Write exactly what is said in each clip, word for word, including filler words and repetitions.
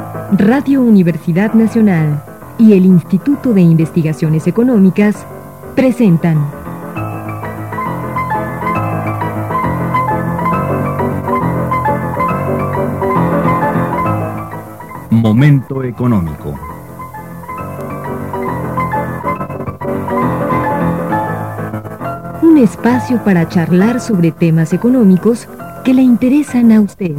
Radio Universidad Nacional y el Instituto de Investigaciones Económicas presentan Momento Económico. Un espacio para charlar sobre temas económicos que le interesan a usted.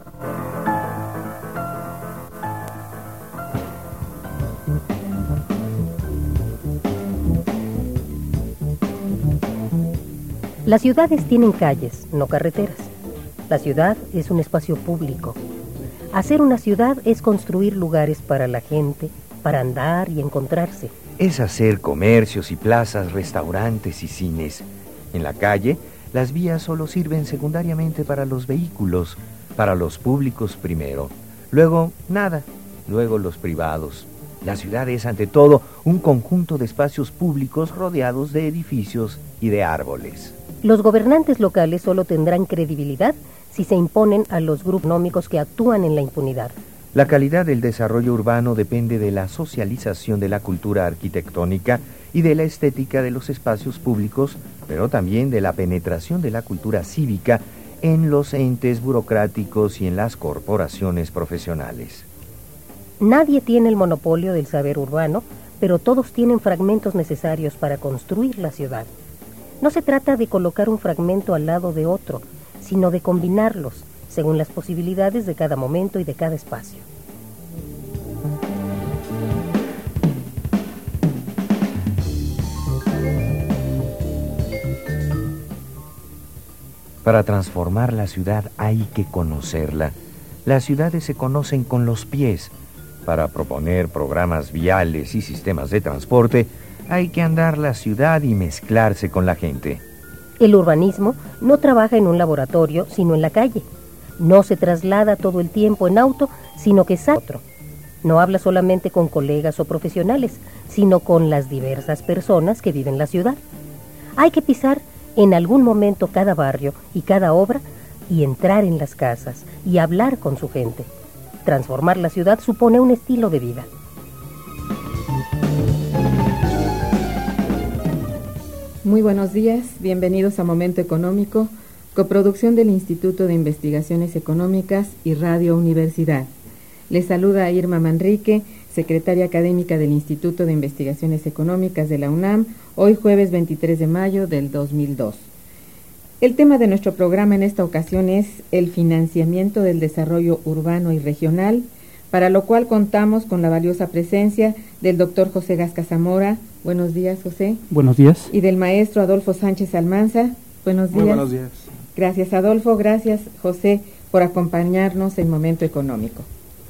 Las ciudades tienen calles, no carreteras. La ciudad es un espacio público. Hacer una ciudad es construir lugares para la gente, para andar y encontrarse. Es hacer comercios y plazas, restaurantes y cines. En la calle, las vías solo sirven secundariamente para los vehículos, para los públicos primero. Luego, nada. Luego los privados. La ciudad es, ante todo, un conjunto de espacios públicos rodeados de edificios y de árboles. Los gobernantes locales solo tendrán credibilidad si se imponen a los grupos económicos que actúan en la impunidad. La calidad del desarrollo urbano depende de la socialización de la cultura arquitectónica y de la estética de los espacios públicos, pero también de la penetración de la cultura cívica en los entes burocráticos y en las corporaciones profesionales. Nadie tiene el monopolio del saber urbano, pero todos tienen fragmentos necesarios para construir la ciudad. No se trata de colocar un fragmento al lado de otro, sino de combinarlos, según las posibilidades de cada momento y de cada espacio. Para transformar la ciudad hay que conocerla. Las ciudades se conocen con los pies. Para proponer programas viales y sistemas de transporte, hay que andar la ciudad y mezclarse con la gente. El urbanismo no trabaja en un laboratorio, sino en la calle. No se traslada todo el tiempo en auto, sino que sale otro. No habla solamente con colegas o profesionales, sino con las diversas personas que viven la ciudad. Hay que pisar en algún momento cada barrio y cada obra y entrar en las casas y hablar con su gente. Transformar la ciudad supone un estilo de vida. Muy buenos días, bienvenidos a Momento Económico, coproducción del Instituto de Investigaciones Económicas y Radio Universidad. Les saluda Irma Manrique, secretaria académica del Instituto de Investigaciones Económicas de la UNAM, hoy jueves veintitrés de mayo del dos mil dos. El tema de nuestro programa en esta ocasión es el financiamiento del desarrollo urbano y regional, para lo cual contamos con la valiosa presencia del doctor José Gasca Zamora. Buenos días, José. Buenos días. Y del maestro Adolfo Sánchez Almanza. Buenos días. Muy buenos días. Gracias, Adolfo. Gracias, José, por acompañarnos en Momento Económico.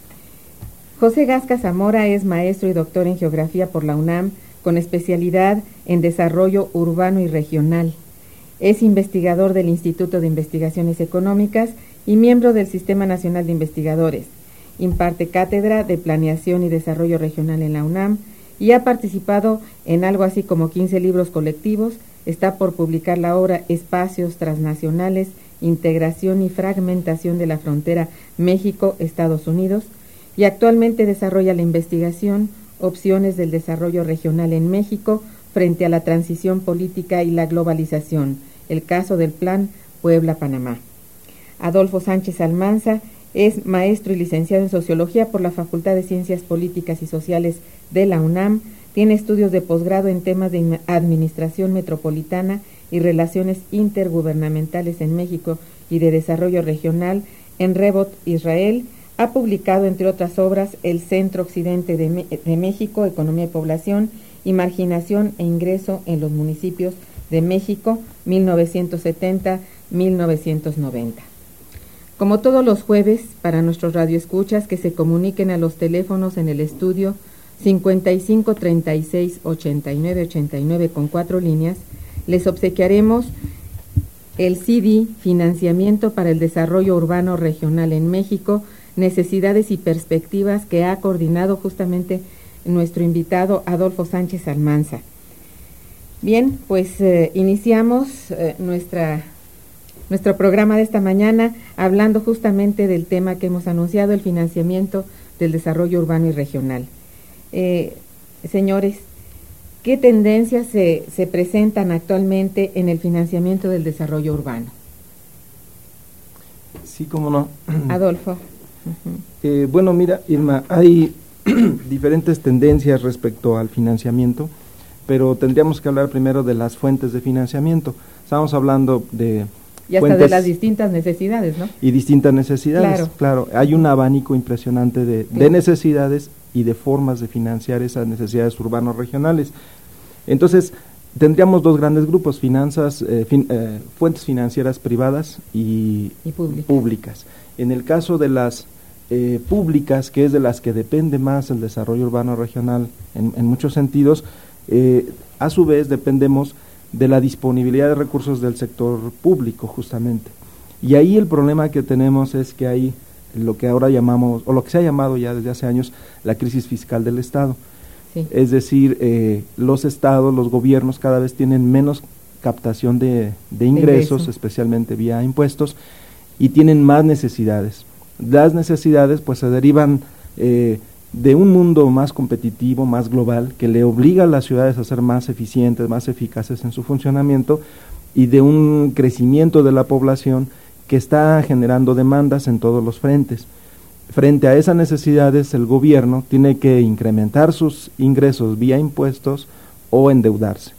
José Gasca Zamora es maestro y doctor en Geografía por la UNAM, con especialidad en Desarrollo Urbano y Regional. Es investigador del Instituto de Investigaciones Económicas y miembro del Sistema Nacional de Investigadores. Imparte cátedra de Planeación y Desarrollo Regional en la UNAM y ha participado en algo así como quince libros colectivos. Está por publicar la obra Espacios Transnacionales, Integración y Fragmentación de la Frontera México-Estados Unidos, y actualmente desarrolla la investigación Opciones del Desarrollo Regional en México frente a la transición política y la globalización, el caso del Plan Puebla-Panamá. Adolfo Sánchez Almanza es maestro y licenciado en Sociología por la Facultad de Ciencias Políticas y Sociales de la UNAM. Tiene estudios de posgrado en temas de administración metropolitana y relaciones intergubernamentales en México y de desarrollo regional en Rebot, Israel. Ha publicado, entre otras obras, El Centro Occidente de, Me- de México, Economía y Población, y Marginación e Ingreso en los Municipios de México, mil novecientos setenta a mil novecientos noventa. Como todos los jueves, para nuestros radioescuchas que se comuniquen a los teléfonos en el estudio cincuenta y cinco treinta y seis ochenta y nueve ochenta y nueve con cuatro líneas, les obsequiaremos el C D Financiamiento para el Desarrollo Urbano Regional en México, Necesidades y Perspectivas, que ha coordinado justamente nuestro invitado Adolfo Sánchez Almanza. Bien, pues eh, iniciamos eh, nuestra nuestro programa de esta mañana hablando justamente del tema que hemos anunciado, el financiamiento del Desarrollo Urbano y Regional. Eh, señores, ¿qué tendencias se, se presentan actualmente en el financiamiento del desarrollo urbano? Sí, cómo no. Adolfo. Uh-huh. Eh, bueno, mira, Irma, hay diferentes tendencias respecto al financiamiento, pero tendríamos que hablar primero de las fuentes de financiamiento. Estamos hablando de y hasta de las distintas necesidades, ¿no? Y distintas necesidades, claro. claro. Hay un abanico impresionante de, sí. de necesidades y de formas de financiar esas necesidades urbanos regionales. Entonces, tendríamos dos grandes grupos, finanzas, eh, fin, eh, fuentes financieras privadas y, y públicas. públicas. En el caso de las eh, públicas, que es de las que depende más el desarrollo urbano regional en, en muchos sentidos, eh, a su vez dependemos de la disponibilidad de recursos del sector público, justamente. Y ahí el problema que tenemos es que hay lo que ahora llamamos, o lo que se ha llamado ya desde hace años, la crisis fiscal del Estado. Sí. Es decir, eh, los estados, los gobiernos cada vez tienen menos captación de, de ingresos, de especialmente vía impuestos, y tienen más necesidades. Las necesidades pues se derivan eh, de un mundo más competitivo, más global, que le obliga a las ciudades a ser más eficientes, más eficaces en su funcionamiento, y de un crecimiento de la población que está generando demandas en todos los frentes. Frente a esas necesidades, el gobierno tiene que incrementar sus ingresos vía impuestos o endeudarse.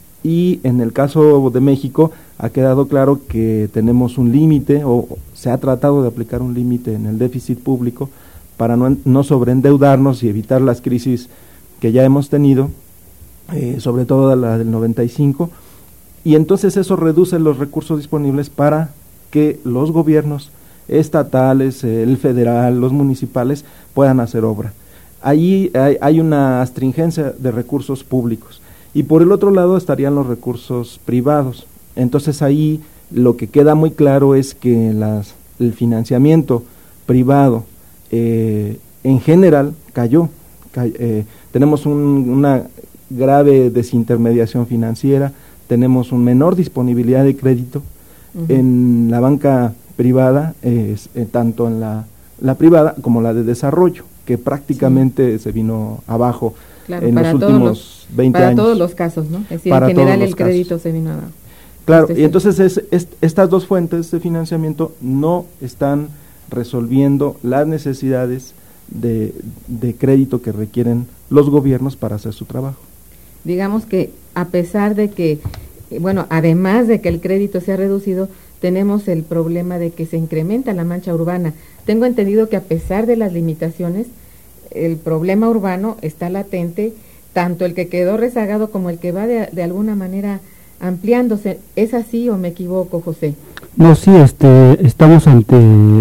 Y en el caso de México ha quedado claro que tenemos un límite, o se ha tratado de aplicar un límite en el déficit público para no, no sobreendeudarnos y evitar las crisis que ya hemos tenido, eh, sobre todo la del noventa y cinco, y entonces eso reduce los recursos disponibles para que los gobiernos estatales, el federal, los municipales puedan hacer obra. Allí hay, hay una astringencia de recursos públicos, y por el otro lado estarían los recursos privados. Entonces ahí lo que queda muy claro es que las, el financiamiento privado eh, en general cayó. Cay, eh, tenemos un, una grave desintermediación financiera, tenemos una menor disponibilidad de crédito uh-huh. en la banca privada, eh, eh, tanto en la, la privada como la de desarrollo, que prácticamente sí. se vino abajo claro, en los últimos los, veinte para años. Para todos los casos, ¿no? Es decir, para en general el casos. crédito se vino abajo. Claro, este y entonces es, es, estas dos fuentes de financiamiento no están resolviendo las necesidades de, de crédito que requieren los gobiernos para hacer su trabajo. Digamos que a pesar de que, bueno, además de que el crédito se ha reducido, tenemos el problema de que se incrementa la mancha urbana. Tengo entendido que a pesar de las limitaciones, el problema urbano está latente, tanto el que quedó rezagado como el que va de, de alguna manera ampliándose. ¿Es así o me equivoco, José? No, sí, este, estamos ante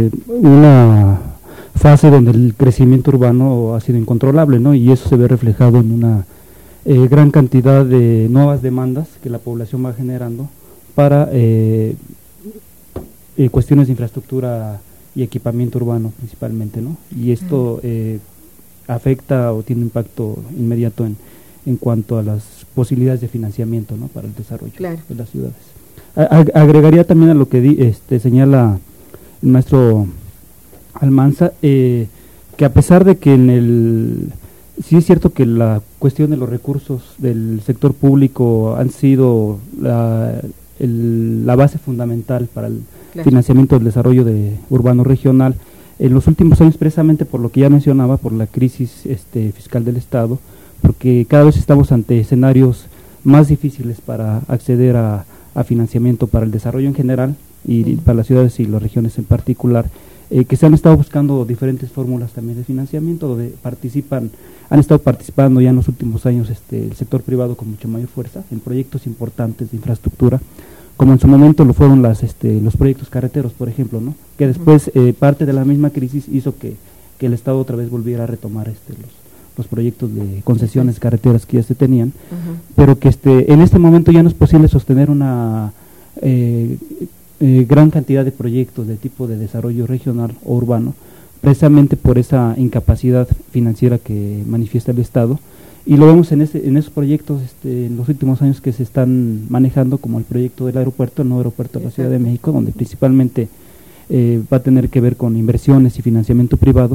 una fase donde el crecimiento urbano ha sido incontrolable, ¿no? Y eso se ve reflejado en una eh, gran cantidad de nuevas demandas que la población va generando para eh, eh, cuestiones de infraestructura y equipamiento urbano principalmente, ¿no? Y esto eh, afecta o tiene un impacto inmediato en, en cuanto a las posibilidades de financiamiento, ¿no? Para el desarrollo claro. de las ciudades. A, agregaría también a lo que di, este, señala el maestro Almanza, eh, que a pesar de que en el sí es cierto que la cuestión de los recursos del sector público han sido la, el, la base fundamental para el claro. financiamiento del desarrollo de urbano regional, en los últimos años, precisamente por lo que ya mencionaba, por la crisis este, fiscal del Estado, porque cada vez estamos ante escenarios más difíciles para acceder a, a financiamiento para el desarrollo en general y uh-huh. para las ciudades y las regiones en particular, eh, que se han estado buscando diferentes fórmulas también de financiamiento, donde participan, han estado participando ya en los últimos años este, el sector privado con mucha mayor fuerza en proyectos importantes de infraestructura, como en su momento lo fueron las, este, los proyectos carreteros, por ejemplo, ¿no? Que después eh, parte de la misma crisis hizo que, que el Estado otra vez volviera a retomar este, los, los proyectos de concesiones sí. carreteras que ya se tenían, uh-huh. pero que este, en este momento ya no es posible sostener una eh, eh, gran cantidad de proyectos de tipo de desarrollo regional o urbano, precisamente por esa incapacidad financiera que manifiesta el Estado. Y lo vemos en, ese, en esos proyectos este, en los últimos años que se están manejando, como el proyecto del aeropuerto, el nuevo aeropuerto de la Ciudad de México, donde principalmente eh, va a tener que ver con inversiones y financiamiento privado,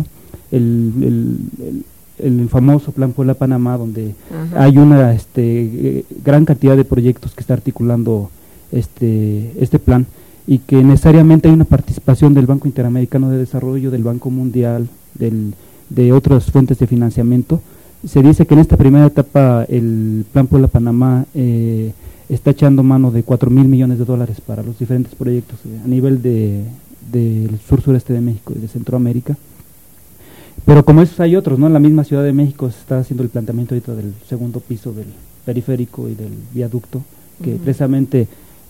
el, el, el, el famoso Plan Puebla-Panamá, donde Ajá. hay una este, gran cantidad de proyectos que está articulando este, este plan, y que necesariamente hay una participación del Banco Interamericano de Desarrollo, del Banco Mundial, del, de otras fuentes de financiamiento. Se dice que en esta primera etapa el Plan Puebla-Panamá eh, está echando mano de cuatro mil millones de dólares para los diferentes proyectos eh, a nivel de del sur-sureste de México y de Centroamérica. Pero como esos hay otros, ¿no? En la misma Ciudad de México se está haciendo el planteamiento ahorita del segundo piso del periférico y del viaducto, que uh-huh. precisamente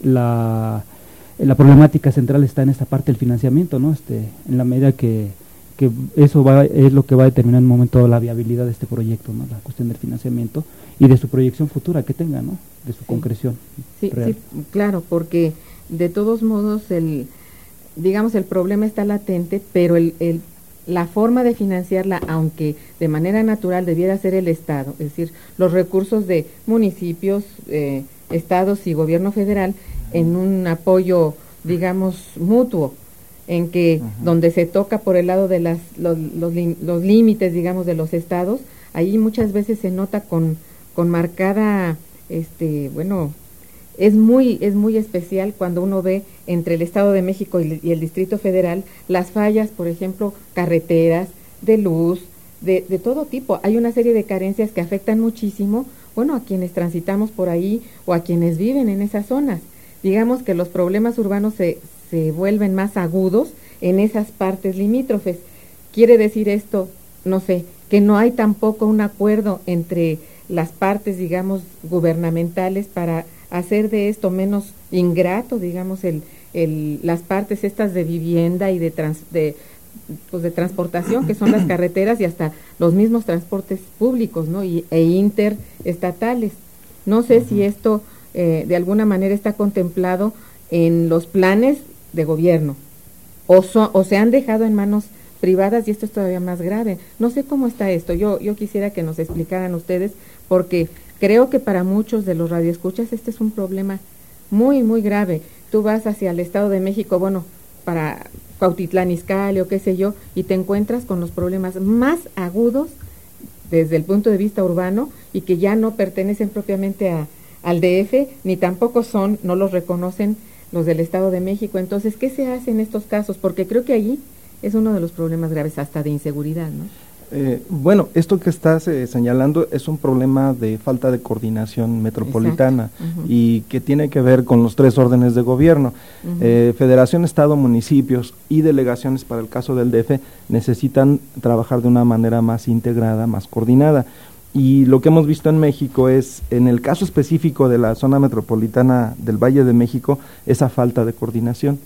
la, la problemática central está en esta parte del financiamiento, ¿no? Este, en la medida que, que eso va, es lo que va a determinar en un momento la viabilidad de este proyecto, ¿no? La cuestión del financiamiento y de su proyección futura que tenga, ¿no? De su sí. concreción sí, real. Sí, claro, porque de todos modos el digamos el problema está latente, pero el, el la forma de financiarla, aunque de manera natural debiera ser el Estado, es decir, los recursos de municipios, eh, estados y gobierno federal en un apoyo, digamos, mutuo, en que uh-huh. donde se toca por el lado de las los, los, los límites, digamos, de los estados, ahí muchas veces se nota con, con marcada, este, bueno, es muy es muy especial cuando uno ve entre el Estado de México y, y el Distrito Federal las fallas, por ejemplo, carreteras, de luz, de, de todo tipo. Hay una serie de carencias que afectan muchísimo, bueno, a quienes transitamos por ahí o a quienes viven en esas zonas. Digamos que los problemas urbanos se, se vuelven más agudos en esas partes limítrofes. Quiere decir esto, no sé, que no hay tampoco un acuerdo entre las partes, digamos, gubernamentales para hacer de esto menos ingrato, digamos, el, el, las partes estas de vivienda y de, trans, de, pues de transportación, que son las carreteras y hasta los mismos transportes públicos, ¿no? Y, e interestatales. No sé uh-huh. si esto eh, de alguna manera está contemplado en los planes de gobierno o, so, o se han dejado en manos privadas y esto es todavía más grave. No sé cómo está esto. Yo, yo quisiera que nos explicaran ustedes, porque creo que para muchos de los radioescuchas este es un problema muy, muy grave. Tú vas hacia el Estado de México, bueno, para Cuautitlán Izcalli o qué sé yo, y te encuentras con los problemas más agudos desde el punto de vista urbano y que ya no pertenecen propiamente a, al D F, ni tampoco son, no los reconocen los del Estado de México. Entonces, ¿qué se hace en estos casos? Porque creo que allí es uno de los problemas graves hasta de inseguridad, ¿no? Eh, bueno, esto que estás eh, señalando es un problema de falta de coordinación metropolitana uh-huh. y que tiene que ver con los tres órdenes de gobierno. Uh-huh. eh, Federación, Estado, municipios y delegaciones para el caso del D F necesitan trabajar de una manera más integrada, más coordinada. Y lo que hemos visto en México es, en el caso específico de la zona metropolitana del Valle de México, esa falta de coordinación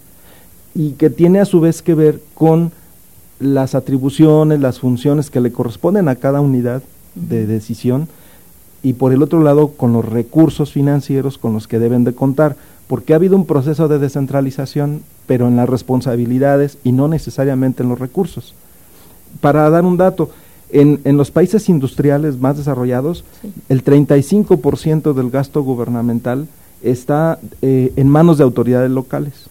y que tiene a su vez que ver con las atribuciones, las funciones que le corresponden a cada unidad de decisión y por el otro lado con los recursos financieros con los que deben de contar, porque ha habido un proceso de descentralización, pero en las responsabilidades y no necesariamente en los recursos. Para dar un dato, en, en los países industriales más desarrollados, sí. el treinta y cinco por ciento del gasto gubernamental está eh, en manos de autoridades locales.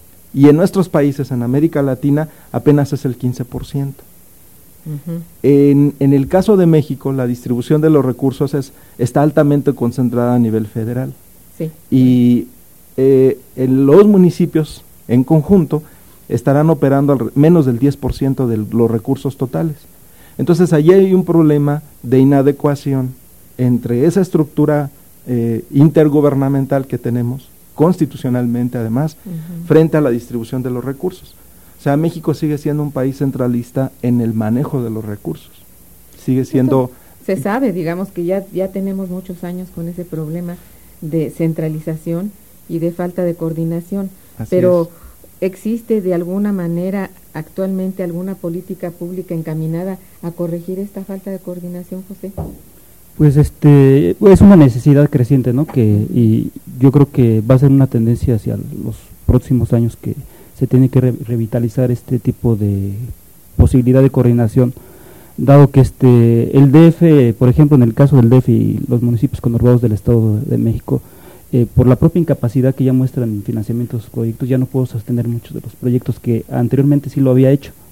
Y en nuestros países, en América Latina, apenas es el quince por ciento. Uh-huh. En, en el caso de México, la distribución de los recursos es, está altamente concentrada a nivel federal. Sí. Y eh, en los municipios, en conjunto, estarán operando al, menos del diez por ciento de los recursos totales. Entonces, allí hay un problema de inadecuación entre esa estructura eh, intergubernamental que tenemos, constitucionalmente además, uh-huh. frente a la distribución de los recursos. O sea, México sigue siendo un país centralista en el manejo de los recursos. Sigue siendo... Esto se sabe, digamos que ya, ya tenemos muchos años con ese problema de centralización y de falta de coordinación. Así pero es. ¿Existe de alguna manera actualmente alguna política pública encaminada a corregir esta falta de coordinación, José? Pues este es una necesidad creciente, ¿no? Que y yo creo que va a ser una tendencia hacia los próximos años que se tiene que re revitalizar este tipo de posibilidad de coordinación, dado que este el D F, por ejemplo, en el caso del D F y los municipios conurbados del Estado de México, eh, por la propia incapacidad que ya muestran en financiamiento de sus proyectos, ya no puedo sostener muchos de los proyectos que anteriormente sí lo había hecho,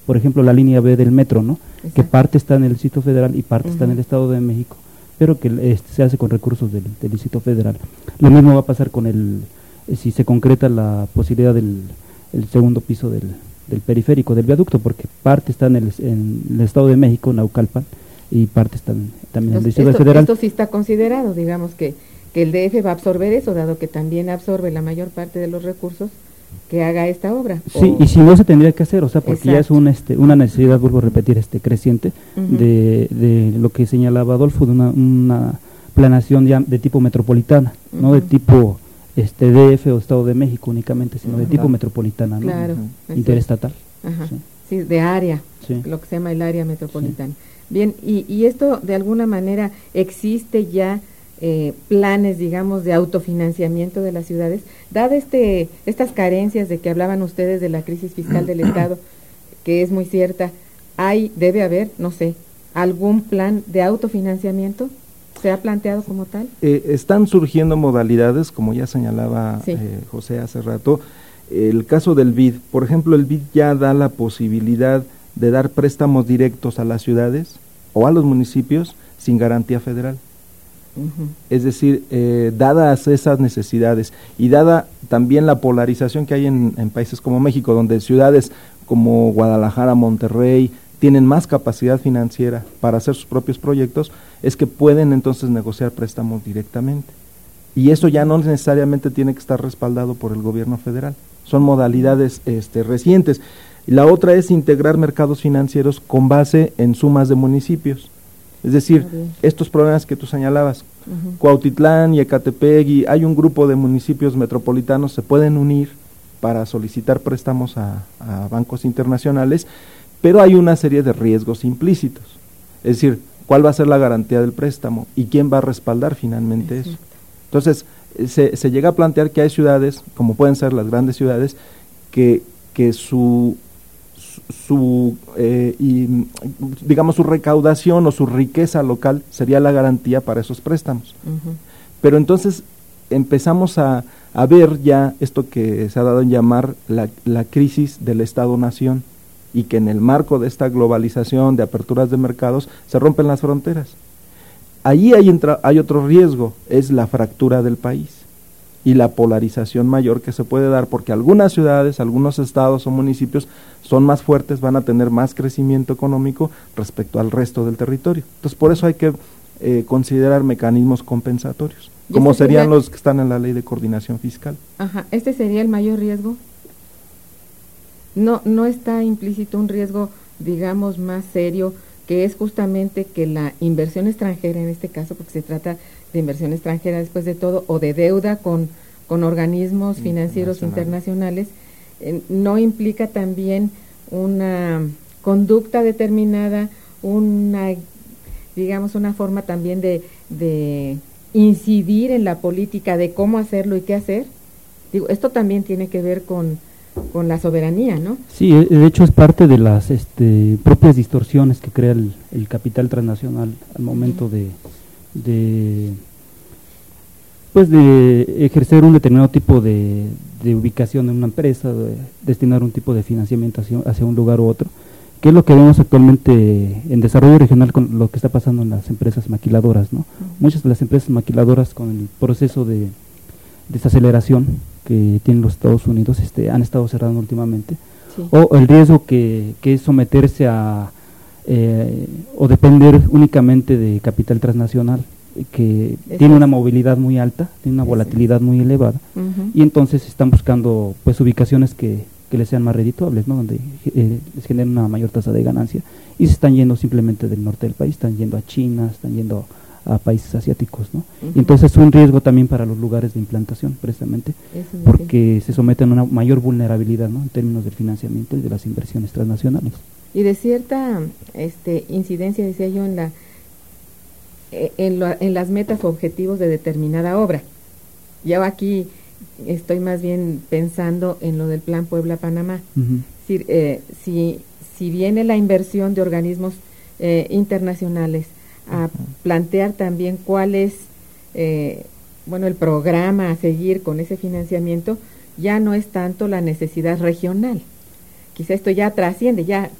por ejemplo, la línea B del metro, ¿no? Exacto. Que parte está en el Distrito Federal y parte Uh-huh. está en el Estado de México, pero que este, se hace con recursos del, del Distrito Federal. Lo mismo va a pasar con el, eh, si se concreta la posibilidad del el segundo piso del, del periférico, del viaducto, porque parte está en el, en el Estado de México, Naucalpan, y parte está en, también en el Distrito esto, Federal. Esto sí está considerado, digamos que, que el D F va a absorber eso, dado que también absorbe la mayor parte de los recursos que haga esta obra. Sí, o... y si no se tendría que hacer, o sea, porque Exacto. ya es un, este, una necesidad, vuelvo a repetir, este creciente, Uh-huh. de, de lo que señalaba Adolfo, de una, una planación ya de tipo metropolitana, uh-huh. no de tipo este D F o Estado de México únicamente, sino uh-huh. de tipo metropolitana, ¿no? Claro. Uh-huh. Interestatal. Ajá. Sí. Sí, de área, Sí. lo que se llama el área metropolitana. Sí. Bien, y, y esto de alguna manera existe ya eh, planes, digamos, de autofinanciamiento de las ciudades, dada este, estas carencias de que hablaban ustedes de la crisis fiscal del Estado, que es muy cierta, hay, debe haber, no sé, algún plan de autofinanciamiento. ¿Se ha planteado como tal? Eh, están surgiendo modalidades, como ya señalaba sí. eh, José hace rato. El caso del B I D, por ejemplo, el B I D ya da la posibilidad de dar préstamos directos a las ciudades o a los municipios sin garantía federal. Uh-huh. Es decir, eh, dadas esas necesidades y dada también la polarización que hay en, en países como México, donde ciudades como Guadalajara, Monterrey, tienen más capacidad financiera para hacer sus propios proyectos, es que pueden entonces negociar préstamos directamente. Y eso ya no necesariamente tiene que estar respaldado por el gobierno federal. Son modalidades este, recientes. Y la otra es integrar mercados financieros con base en sumas de municipios. Es decir, estos problemas que tú señalabas, uh-huh. Cuautitlán y Ecatepec, y hay un grupo de municipios metropolitanos, se pueden unir para solicitar préstamos a, a bancos internacionales, pero hay una serie de riesgos implícitos. Es decir, ¿cuál va a ser la garantía del préstamo? ¿Y quién va a respaldar finalmente Exacto. eso? Entonces, se, se llega a plantear que hay ciudades, como pueden ser las grandes ciudades, que, que su, su eh, y, digamos, su recaudación o su riqueza local sería la garantía para esos préstamos. Uh-huh. Pero entonces empezamos a, a ver ya esto que se ha dado en llamar la, la crisis del Estado-Nación, y que en el marco de esta globalización, de aperturas de mercados, se rompen las fronteras. Ahí hay, entra, hay otro riesgo, es la fractura del país y la polarización mayor que se puede dar, porque algunas ciudades, algunos estados o municipios son más fuertes, van a tener más crecimiento económico respecto al resto del territorio. Entonces, por eso hay que eh, considerar mecanismos compensatorios, como este serían sería... los que están en la Ley de Coordinación Fiscal. Ajá, ¿este sería el mayor riesgo? No, no está implícito un riesgo, digamos, más serio, que es justamente que la inversión extranjera, en este caso, porque se trata de inversión extranjera después de todo, o de deuda con, con organismos financieros internacionales, eh, no implica también una conducta determinada, una, digamos, una forma también de, de incidir en la política de cómo hacerlo y qué hacer. Digo, esto también tiene que ver con con la soberanía, ¿no? Sí, de hecho es parte de las este, propias distorsiones que crea el, el capital transnacional al momento de, de pues de ejercer un determinado tipo de, de ubicación en una empresa, de destinar un tipo de financiamiento hacia, hacia un lugar u otro, que es lo que vemos actualmente en desarrollo regional con lo que está pasando en las empresas maquiladoras, ¿no? Uh-huh. Muchas de las empresas maquiladoras, con el proceso de desaceleración que tienen los Estados Unidos, este, han estado cerrando últimamente, sí. o el riesgo que, que es someterse a eh, o depender únicamente de capital transnacional, que Eso tiene es. una movilidad muy alta, tiene una volatilidad sí. muy elevada, uh-huh. y entonces están buscando pues ubicaciones que, que les sean más redituables, ¿no? Donde eh, les generen una mayor tasa de ganancia, y se están yendo simplemente del norte del país, están yendo a China, están yendo a países asiáticos, ¿no? Uh-huh. Y entonces es un riesgo también para los lugares de implantación, precisamente, porque sí. se someten a una mayor vulnerabilidad, ¿no? En términos del financiamiento y de las inversiones transnacionales. Y de cierta este, incidencia, decía yo, en la en, lo, en las metas o objetivos de determinada obra. Yo aquí estoy más bien pensando en lo del Plan Puebla-Panamá. Uh-huh. Es decir, eh, si, si viene la inversión de organismos eh, internacionales a plantear también cuál es eh, bueno el programa a seguir con ese financiamiento, ya no es tanto la necesidad regional, quizá esto ya trasciende, ya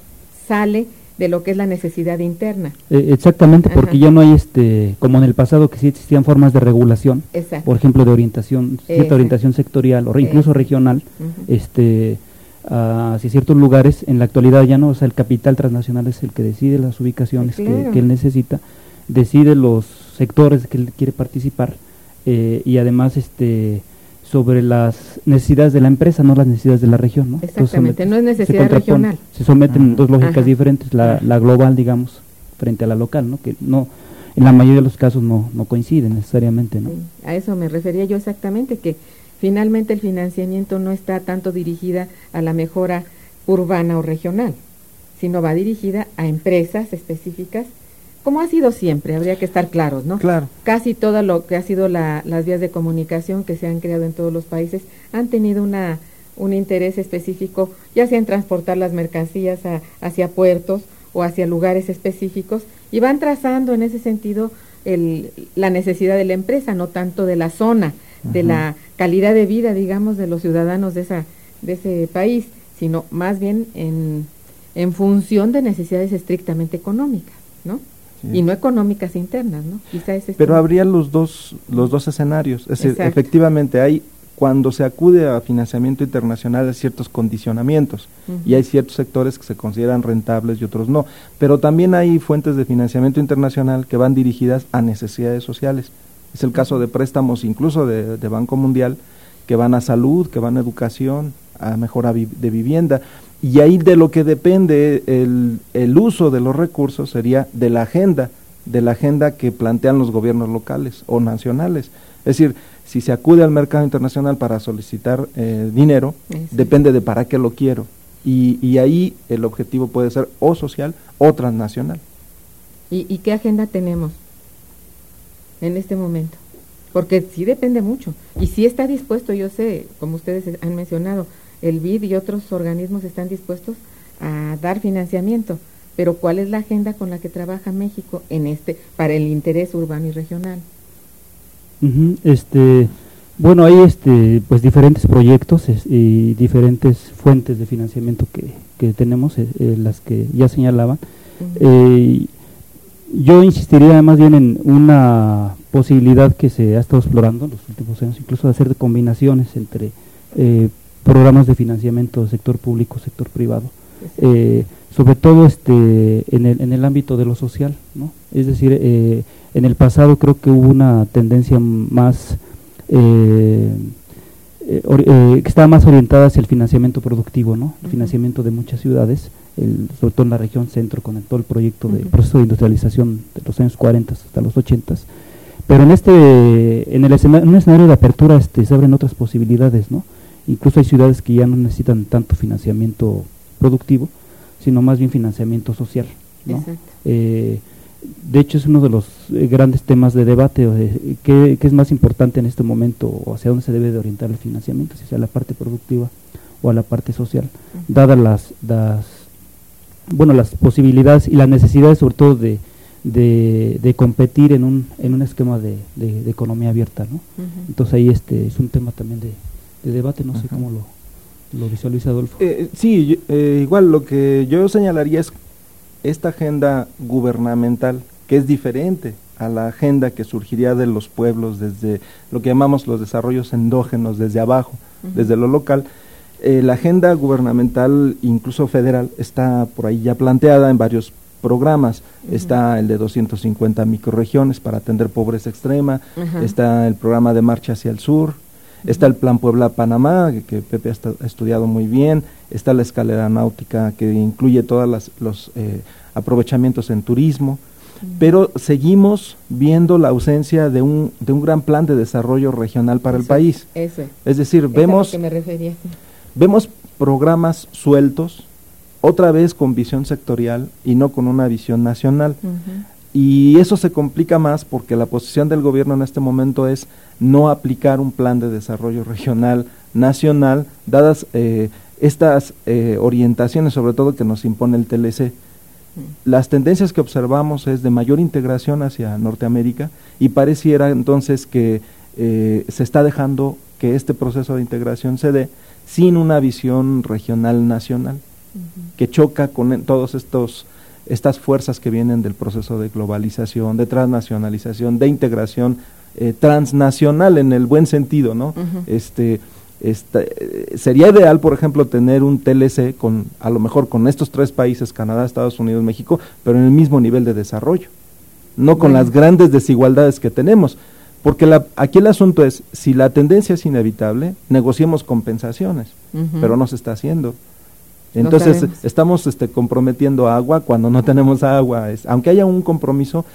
sale de lo que es la necesidad interna. Eh, exactamente, porque Ajá. ya no hay, este como en el pasado, que sí existían formas de regulación, Exacto. por ejemplo, de orientación, cierta Exacto. orientación sectorial o re, incluso Exacto. regional, Uh-huh. este hacia ciertos lugares. En la actualidad ya no, o sea, el capital transnacional es el que decide las ubicaciones Claro. que, que él necesita, decide los sectores que él quiere participar, eh, y además este sobre las necesidades de la empresa, no las necesidades de la región, ¿no? Exactamente, Entonces, no es se necesidad contrapone, regional. se someten Ajá. dos lógicas Ajá. diferentes, la, Ajá. la global, digamos, frente a la local, ¿no? Que no, en la mayoría de los casos no, no coinciden necesariamente, ¿no? Sí, a eso me refería yo exactamente, que finalmente el financiamiento no está tanto dirigida a la mejora urbana o regional, sino va dirigida a empresas específicas, como ha sido siempre, habría que estar claros, ¿no? Claro. Casi todo lo que ha sido la, las vías de comunicación que se han creado en todos los países han tenido una un interés específico, ya sea en transportar las mercancías a, hacia puertos o hacia lugares específicos, y van trazando en ese sentido el, la necesidad de la empresa, no tanto de la zona, uh-huh. de la calidad de vida, digamos, de los ciudadanos de esa de ese país, sino más bien en, en función de necesidades estrictamente económicas, ¿no? Sí. Y no económicas internas, ¿no? Quizá ese Pero habría los dos los dos escenarios, es decir, Exacto. efectivamente hay, cuando se acude a financiamiento internacional, hay ciertos condicionamientos, uh-huh. y hay ciertos sectores que se consideran rentables y otros no, pero también hay fuentes de financiamiento internacional que van dirigidas a necesidades sociales. Es el caso de préstamos incluso de, de Banco Mundial, que van a salud, que van a educación, a mejora vi- de vivienda, y ahí de lo que depende el, el uso de los recursos sería de la agenda, de la agenda que plantean los gobiernos locales o nacionales. Es decir, si se acude al mercado internacional para solicitar eh, dinero, Eso. depende de para qué lo quiero, y, y ahí el objetivo puede ser o social o transnacional. ¿Y, y qué agenda tenemos en este momento? Porque sí depende mucho, y sí está dispuesto, yo sé, como ustedes han mencionado, el B I D y otros organismos están dispuestos a dar financiamiento, pero ¿cuál es la agenda con la que trabaja México en este para el interés urbano y regional? Uh-huh. Este, bueno, hay este, pues diferentes proyectos es, y diferentes fuentes de financiamiento que, que tenemos, eh, eh, las que ya señalaban. Uh-huh. Eh, yo insistiría más bien en una posibilidad que se ha estado explorando en los últimos años, incluso de hacer de combinaciones entre eh, programas de financiamiento del sector público, sector privado, eh, sobre todo este en el, en el ámbito de lo social, ¿no? Es decir, eh, en el pasado creo que hubo una tendencia más eh, eh, or, eh, que estaba más orientada hacia el financiamiento productivo, ¿no? El uh-huh. financiamiento de muchas ciudades, el, sobre todo en la región centro, con el, todo el proyecto uh-huh. de proceso de industrialización de los años cuarenta hasta los ochenta. Pero en este en el escenario, en un escenario de apertura este se abren otras posibilidades, ¿no? Incluso hay ciudades que ya no necesitan tanto financiamiento productivo, sino más bien financiamiento social, ¿no? Eh, de hecho es uno de los eh, grandes temas de debate, eh, ¿qué, qué es más importante en este momento, o hacia dónde se debe de orientar el financiamiento, si sea la parte productiva o a la parte social, uh-huh. dadas las, las bueno las posibilidades y las necesidades sobre todo de de, de competir en un en un esquema de, de, de economía abierta, ¿no? Uh-huh. Entonces ahí este es un tema también de de debate, no uh-huh. sé cómo lo, lo visualiza Adolfo. Eh, sí, eh, igual lo que yo señalaría es esta agenda gubernamental, que es diferente a la agenda que surgiría de los pueblos desde lo que llamamos los desarrollos endógenos, desde abajo, uh-huh. desde lo local. Eh, la agenda gubernamental, incluso federal, está por ahí ya planteada en varios programas. Uh-huh. Está el de doscientas cincuenta microrregiones para atender pobreza extrema, uh-huh. está el programa de Marcha hacia el Sur, está el Plan Puebla-Panamá, que, que Pepe ha, ha estudiado muy bien, está la escalera náutica que incluye todos los eh, aprovechamientos en turismo, uh-huh. pero seguimos viendo la ausencia de un de un gran plan de desarrollo regional para eso, el país. Eso es. Es decir, es vemos, a lo que me refería, sí. vemos programas sueltos, otra vez con visión sectorial y no con una visión nacional. Uh-huh. Y eso se complica más porque la posición del gobierno en este momento es no aplicar un plan de desarrollo regional nacional, dadas eh, estas eh, orientaciones, sobre todo que nos impone el T L C. Las tendencias que observamos es de mayor integración hacia Norteamérica, y pareciera entonces que eh, se está dejando que este proceso de integración se dé sin una visión regional nacional. uh-huh. que choca con todos estos estas fuerzas que vienen del proceso de globalización, de transnacionalización, de integración eh, transnacional en el buen sentido, ¿no? Uh-huh. Este, esta, eh, sería ideal, por ejemplo, tener un T L C con, a lo mejor con estos tres países, Canadá, Estados Unidos, México, pero en el mismo nivel de desarrollo, no con bueno. las grandes desigualdades que tenemos, porque la, aquí el asunto es, si la tendencia es inevitable, negociemos compensaciones, uh-huh. pero no se está haciendo. Entonces no estamos este, comprometiendo agua cuando no tenemos agua. Es, aunque haya un compromiso,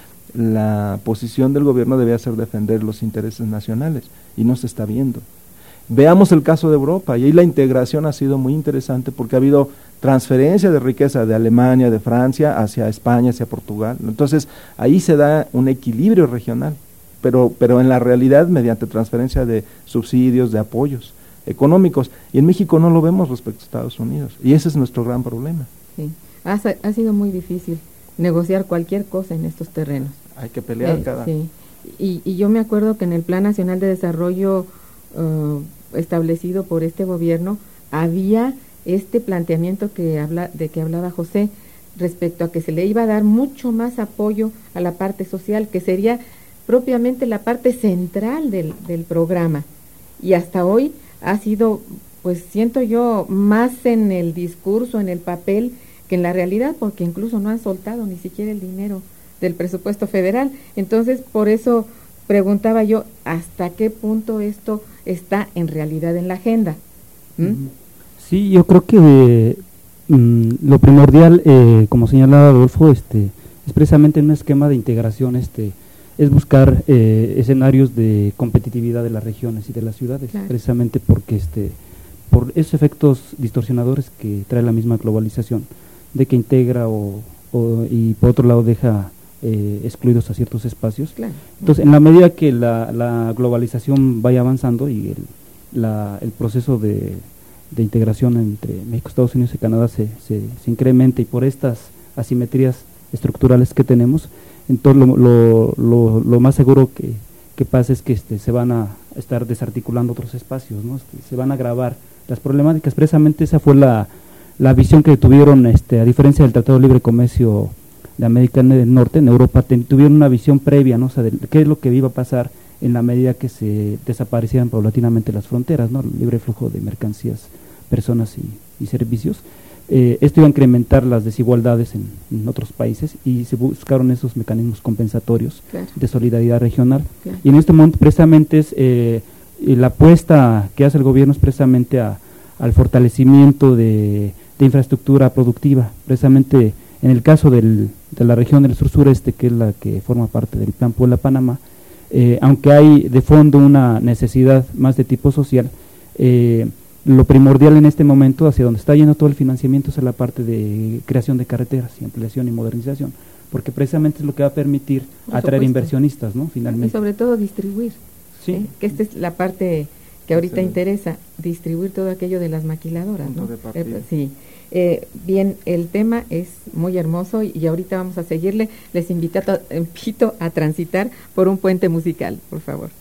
la posición del gobierno debía ser defender los intereses nacionales y no se está viendo. Veamos el caso de Europa, y ahí la integración ha sido muy interesante porque ha habido transferencia de riqueza de Alemania, de Francia, hacia España, hacia Portugal. Entonces ahí se da un equilibrio regional, pero, pero en la realidad mediante transferencia de subsidios, de apoyos económicos, y en México no lo vemos respecto a Estados Unidos, y ese es nuestro gran problema. Sí, ha, ha sido muy difícil negociar cualquier cosa en estos terrenos. Hay que pelear eh, cada... Sí, y, y yo me acuerdo que en el Plan Nacional de Desarrollo uh, establecido por este gobierno, había este planteamiento que habla, de que hablaba José, respecto a que se le iba a dar mucho más apoyo a la parte social, que sería propiamente la parte central del, del programa, y hasta hoy ha sido, pues siento yo, más en el discurso, en el papel, que en la realidad, porque incluso no han soltado ni siquiera el dinero del presupuesto federal. Entonces, por eso preguntaba yo, ¿hasta qué punto esto está en realidad en la agenda? ¿Mm? Sí, yo creo que mm, lo primordial, eh, como señalaba Adolfo, este, es precisamente en un esquema de integración, este, es buscar eh, escenarios de competitividad de las regiones y de las ciudades, claro. precisamente porque este, por esos efectos distorsionadores que trae la misma globalización, de que integra o, o y por otro lado deja eh, excluidos a ciertos espacios. Claro. Entonces, en la medida que la, la globalización vaya avanzando y el, la, el proceso de, de integración entre México, Estados Unidos y Canadá se, se, se incrementa, y por estas asimetrías estructurales que tenemos, entonces lo, lo, lo, lo más seguro que, que pasa es que este, se van a estar desarticulando otros espacios, ¿no? Este, se van a agravar las problemáticas. Precisamente esa fue la, la visión que tuvieron, este, a diferencia del Tratado de Libre Comercio de América del Norte, en Europa ten, tuvieron una visión previa, ¿no? O sea, de qué es lo que iba a pasar en la medida que se desaparecieran paulatinamente las fronteras, ¿no? El libre flujo de mercancías, personas y, y servicios. Eh, esto iba a incrementar las desigualdades en, en otros países, y se buscaron esos mecanismos compensatorios, claro. de solidaridad regional. Claro. Y en este momento precisamente es eh, la apuesta que hace el gobierno es precisamente a, al fortalecimiento de, de infraestructura productiva, precisamente en el caso del, de la región del sur-sureste, que es la que forma parte del Plan Puebla-Panamá, eh, aunque hay de fondo una necesidad más de tipo social, eh, lo primordial en este momento, hacia donde está yendo todo el financiamiento, es a la parte de creación de carreteras y ampliación y modernización, porque precisamente es lo que va a permitir Por atraer supuesto. inversionistas, ¿no? Finalmente. Y sobre todo distribuir, sí. ¿eh? Que esta es la parte que ahorita Excelente. interesa, distribuir todo aquello de las maquiladoras, ¿no? Eh, sí. Eh, bien, el tema es muy hermoso, y, y ahorita vamos a seguirle. Les invito a, invito a transitar por un puente musical, por favor.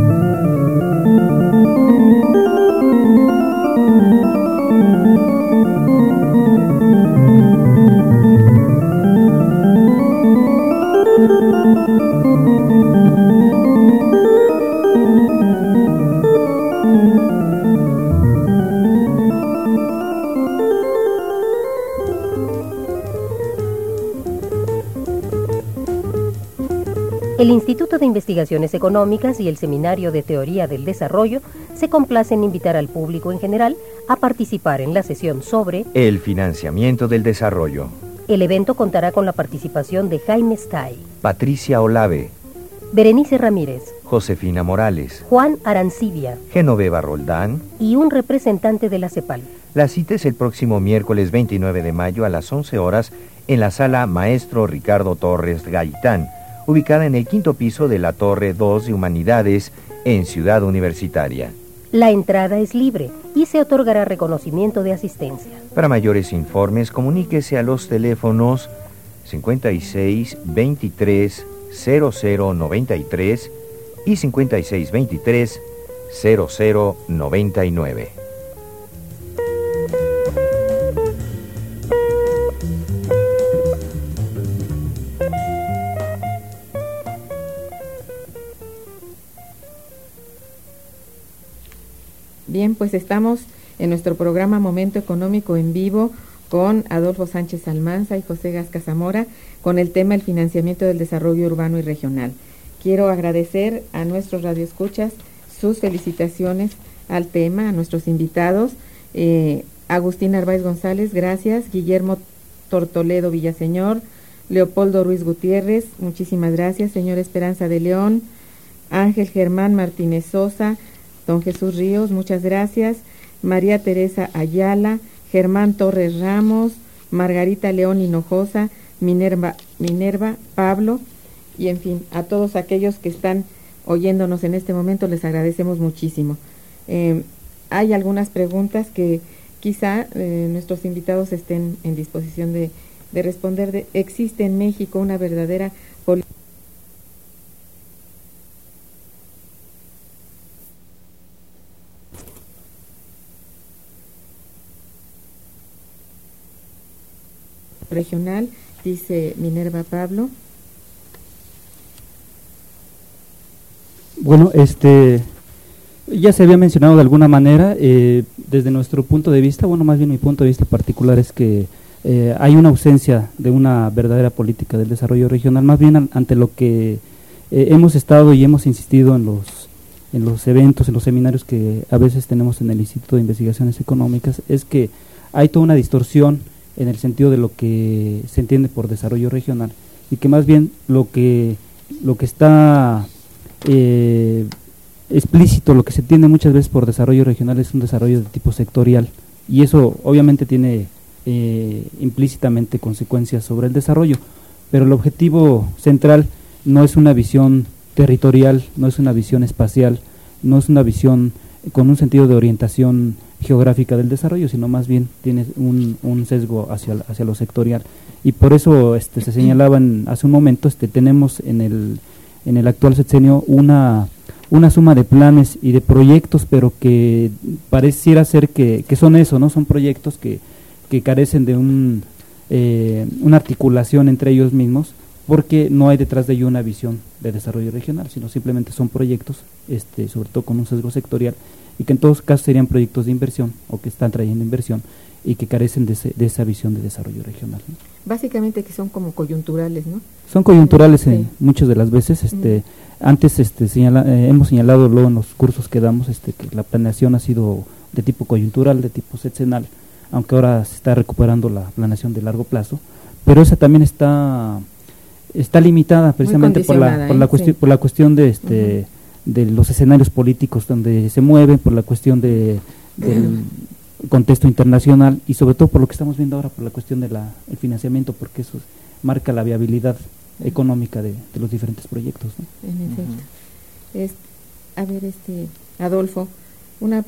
El Instituto de Investigaciones Económicas y el Seminario de Teoría del Desarrollo se complacen en invitar al público en general a participar en la sesión sobre el financiamiento del desarrollo. El evento contará con la participación de Jaime Stay, Patricia Olave, Berenice Ramírez, Josefina Morales, Juan Arancibia, Genoveva Roldán y un representante de la CEPAL. La cita es el próximo miércoles veintinueve de mayo a las once horas en la sala Maestro Ricardo Torres Gaitán, ubicada en el quinto piso de la Torre dos de Humanidades, en Ciudad Universitaria. La entrada es libre y se otorgará reconocimiento de asistencia. Para mayores informes, comuníquese a los teléfonos cincuenta y seis veintitrés cero cero noventa y tres y cincuenta y seis veintitrés cero cero noventa y nueve. Bien, pues estamos en nuestro programa Momento Económico en vivo con Adolfo Sánchez Almanza y José Gasca Zamora con el tema el financiamiento del desarrollo urbano y regional. Quiero agradecer a nuestros radioescuchas sus felicitaciones al tema, a nuestros invitados. Eh, Agustín Arbaez González, gracias. Guillermo Tortoledo Villaseñor, Leopoldo Ruiz Gutiérrez, muchísimas gracias. Señor Esperanza de León, Ángel Germán Martínez Sosa, don Jesús Ríos, muchas gracias. María Teresa Ayala, Germán Torres Ramos, Margarita León Hinojosa, Minerva, Minerva Pablo, y en fin, a todos aquellos que están oyéndonos en este momento les agradecemos muchísimo. Eh, hay algunas preguntas que quizá eh, nuestros invitados estén en disposición de, de responder. De, ¿existe en México una verdadera política regional? Dice Minerva Pablo. Bueno, este, ya se había mencionado de alguna manera, eh, desde nuestro punto de vista, bueno, más bien mi punto de vista particular es que eh, hay una ausencia de una verdadera política del desarrollo regional, más bien an, ante lo que eh, hemos estado y hemos insistido en los, en los eventos, en los seminarios que a veces tenemos en el Instituto de Investigaciones Económicas, es que hay toda una distorsión en el sentido de lo que se entiende por desarrollo regional y que más bien lo que, lo que está Eh, explícito, lo que se entiende muchas veces por desarrollo regional es un desarrollo de tipo sectorial y eso obviamente tiene eh, implícitamente consecuencias sobre el desarrollo, pero el objetivo central no es una visión territorial, no es una visión espacial, no es una visión con un sentido de orientación geográfica del desarrollo, sino más bien tiene un, un sesgo hacia, hacia lo sectorial y por eso este, se señalaban hace un momento, este, tenemos en el en el actual sexenio una, una suma de planes y de proyectos, pero que pareciera ser que, que son eso, ¿no? Son proyectos que, que carecen de un, eh, una articulación entre ellos mismos, porque no hay detrás de ello una visión de desarrollo regional, sino simplemente son proyectos, este, sobre todo con un sesgo sectorial, y que en todos casos serían proyectos de inversión, o que están trayendo inversión, y que carecen de, ese, de esa visión de desarrollo regional, ¿no? Básicamente que son como coyunturales, ¿no? Son coyunturales, sí. En muchas de las veces. Este, uh-huh. Antes este, señala, eh, hemos señalado luego en los cursos que damos este, que la planeación ha sido de tipo coyuntural, de tipo sexenal, aunque ahora se está recuperando la planeación de largo plazo, pero esa también está está limitada precisamente por la por la, ¿eh? cuestión, sí. por la cuestión de este uh-huh. de los escenarios políticos donde se mueven, por la cuestión de del uh-huh. contexto internacional y sobre todo por lo que estamos viendo ahora, por la cuestión del financiamiento, porque eso marca la viabilidad económica de, de los diferentes proyectos, ¿no? En efecto. Uh-huh. Es, a ver, este Adolfo, una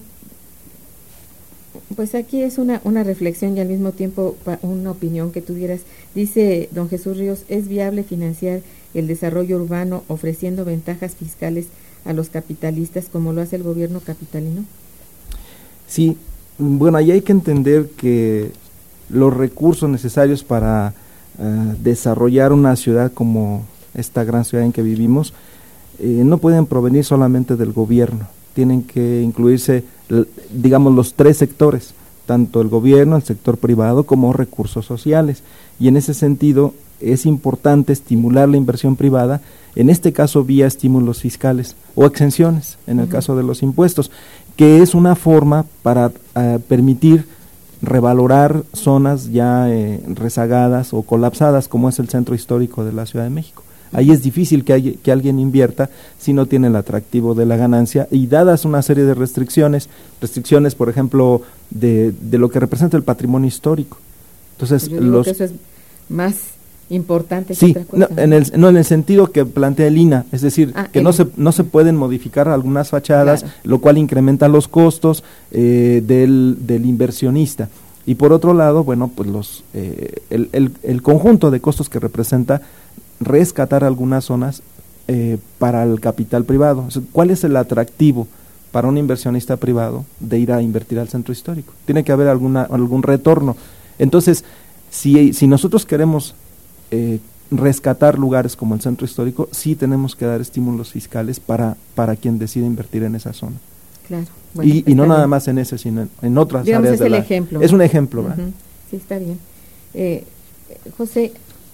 pues aquí es una, una reflexión y al mismo tiempo una opinión que tuvieras. Dice don Jesús Ríos, ¿es viable financiar el desarrollo urbano ofreciendo ventajas fiscales a los capitalistas como lo hace el gobierno capitalino? Sí, bueno, ahí hay que entender que los recursos necesarios para uh, desarrollar una ciudad como esta gran ciudad en que vivimos eh, no pueden provenir solamente del gobierno, tienen que incluirse, digamos, los tres sectores, tanto el gobierno, el sector privado, como recursos sociales, y en ese sentido es importante estimular la inversión privada, en este caso vía estímulos fiscales o exenciones, en el uh-huh. caso de los impuestos, que es una forma para uh, permitir revalorar zonas ya eh, rezagadas o colapsadas, como es el centro histórico de la Ciudad de México. Ahí es difícil que, hay, que alguien invierta si no tiene el atractivo de la ganancia, y dadas una serie de restricciones, restricciones por ejemplo de, de lo que representa el patrimonio histórico. Entonces, yo digo los, que eso es más importante sí, que otra cosa. No, en el, no en el sentido que plantea el I N A, es decir, ah, que el, no se no se pueden modificar algunas fachadas, claro. Lo cual incrementa los costos eh, del, del inversionista. Y por otro lado, bueno, pues los eh, el, el, el conjunto de costos que representa rescatar algunas zonas eh, para el capital privado. ¿Cuál es el atractivo para un inversionista privado de ir a invertir al centro histórico? Tiene que haber alguna algún retorno. Entonces, si, si nosotros queremos eh, rescatar lugares como el centro histórico, sí tenemos que dar estímulos fiscales para, para quien decida invertir en esa zona. Claro. Bueno, y, y no bien. Nada más en ese, sino en, en otras Digamos, áreas. es de el la, ejemplo. Es un ejemplo, ¿verdad? Uh-huh. Sí, está bien. Eh, José,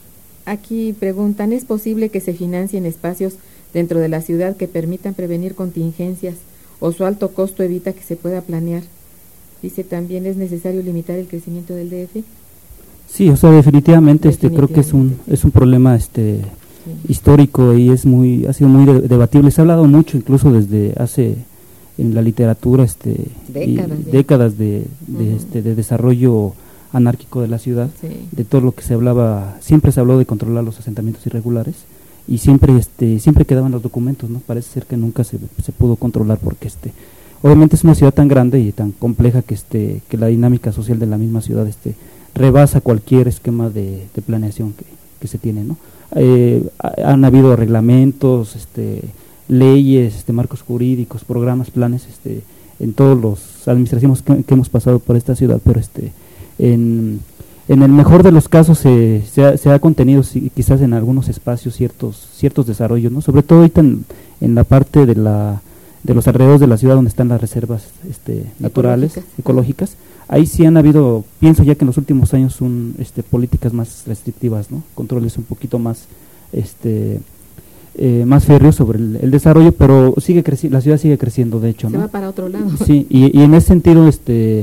aquí preguntan, ¿es posible que se financien espacios dentro de la ciudad que permitan prevenir contingencias o su alto costo evita que se pueda planear? Dice también, ¿es necesario limitar el crecimiento del D F? Sí, o sea, definitivamente, definitivamente este creo que es un sí. es un problema este Sí. histórico y es muy ha sido muy de, debatible. Se ha hablado mucho incluso desde hace en la literatura este Décadas y ya. décadas de, de Ujú. este de desarrollo anárquico de la ciudad, Sí. de todo lo que se hablaba, siempre se habló de controlar los asentamientos irregulares y siempre este siempre quedaban los documentos, ¿no? Parece ser que nunca se, se pudo controlar porque este obviamente es una ciudad tan grande y tan compleja que este que la dinámica social de la misma ciudad este rebasa cualquier esquema de, de planeación que, que se tiene, ¿no? Eh, han habido reglamentos, este, leyes, este, marcos jurídicos, programas, planes, este, en todos los administraciones que, que hemos pasado por esta ciudad, pero este, en, en el mejor de los casos se, se, ha, se ha contenido sí, quizás en algunos espacios ciertos ciertos desarrollos, ¿no? Sobre todo ahorita en, en la parte de la de los alrededores de la ciudad donde están las reservas este, naturales, Ecológicas. ecológicas. Ahí sí han habido, pienso ya que en los últimos años, un, este, políticas más restrictivas, ¿no? Controles un poquito más, este, eh, más férreos sobre el, el desarrollo, pero sigue creci- la ciudad sigue creciendo, de hecho, Se ¿no? va para otro lado. Sí, y, y en ese sentido, este,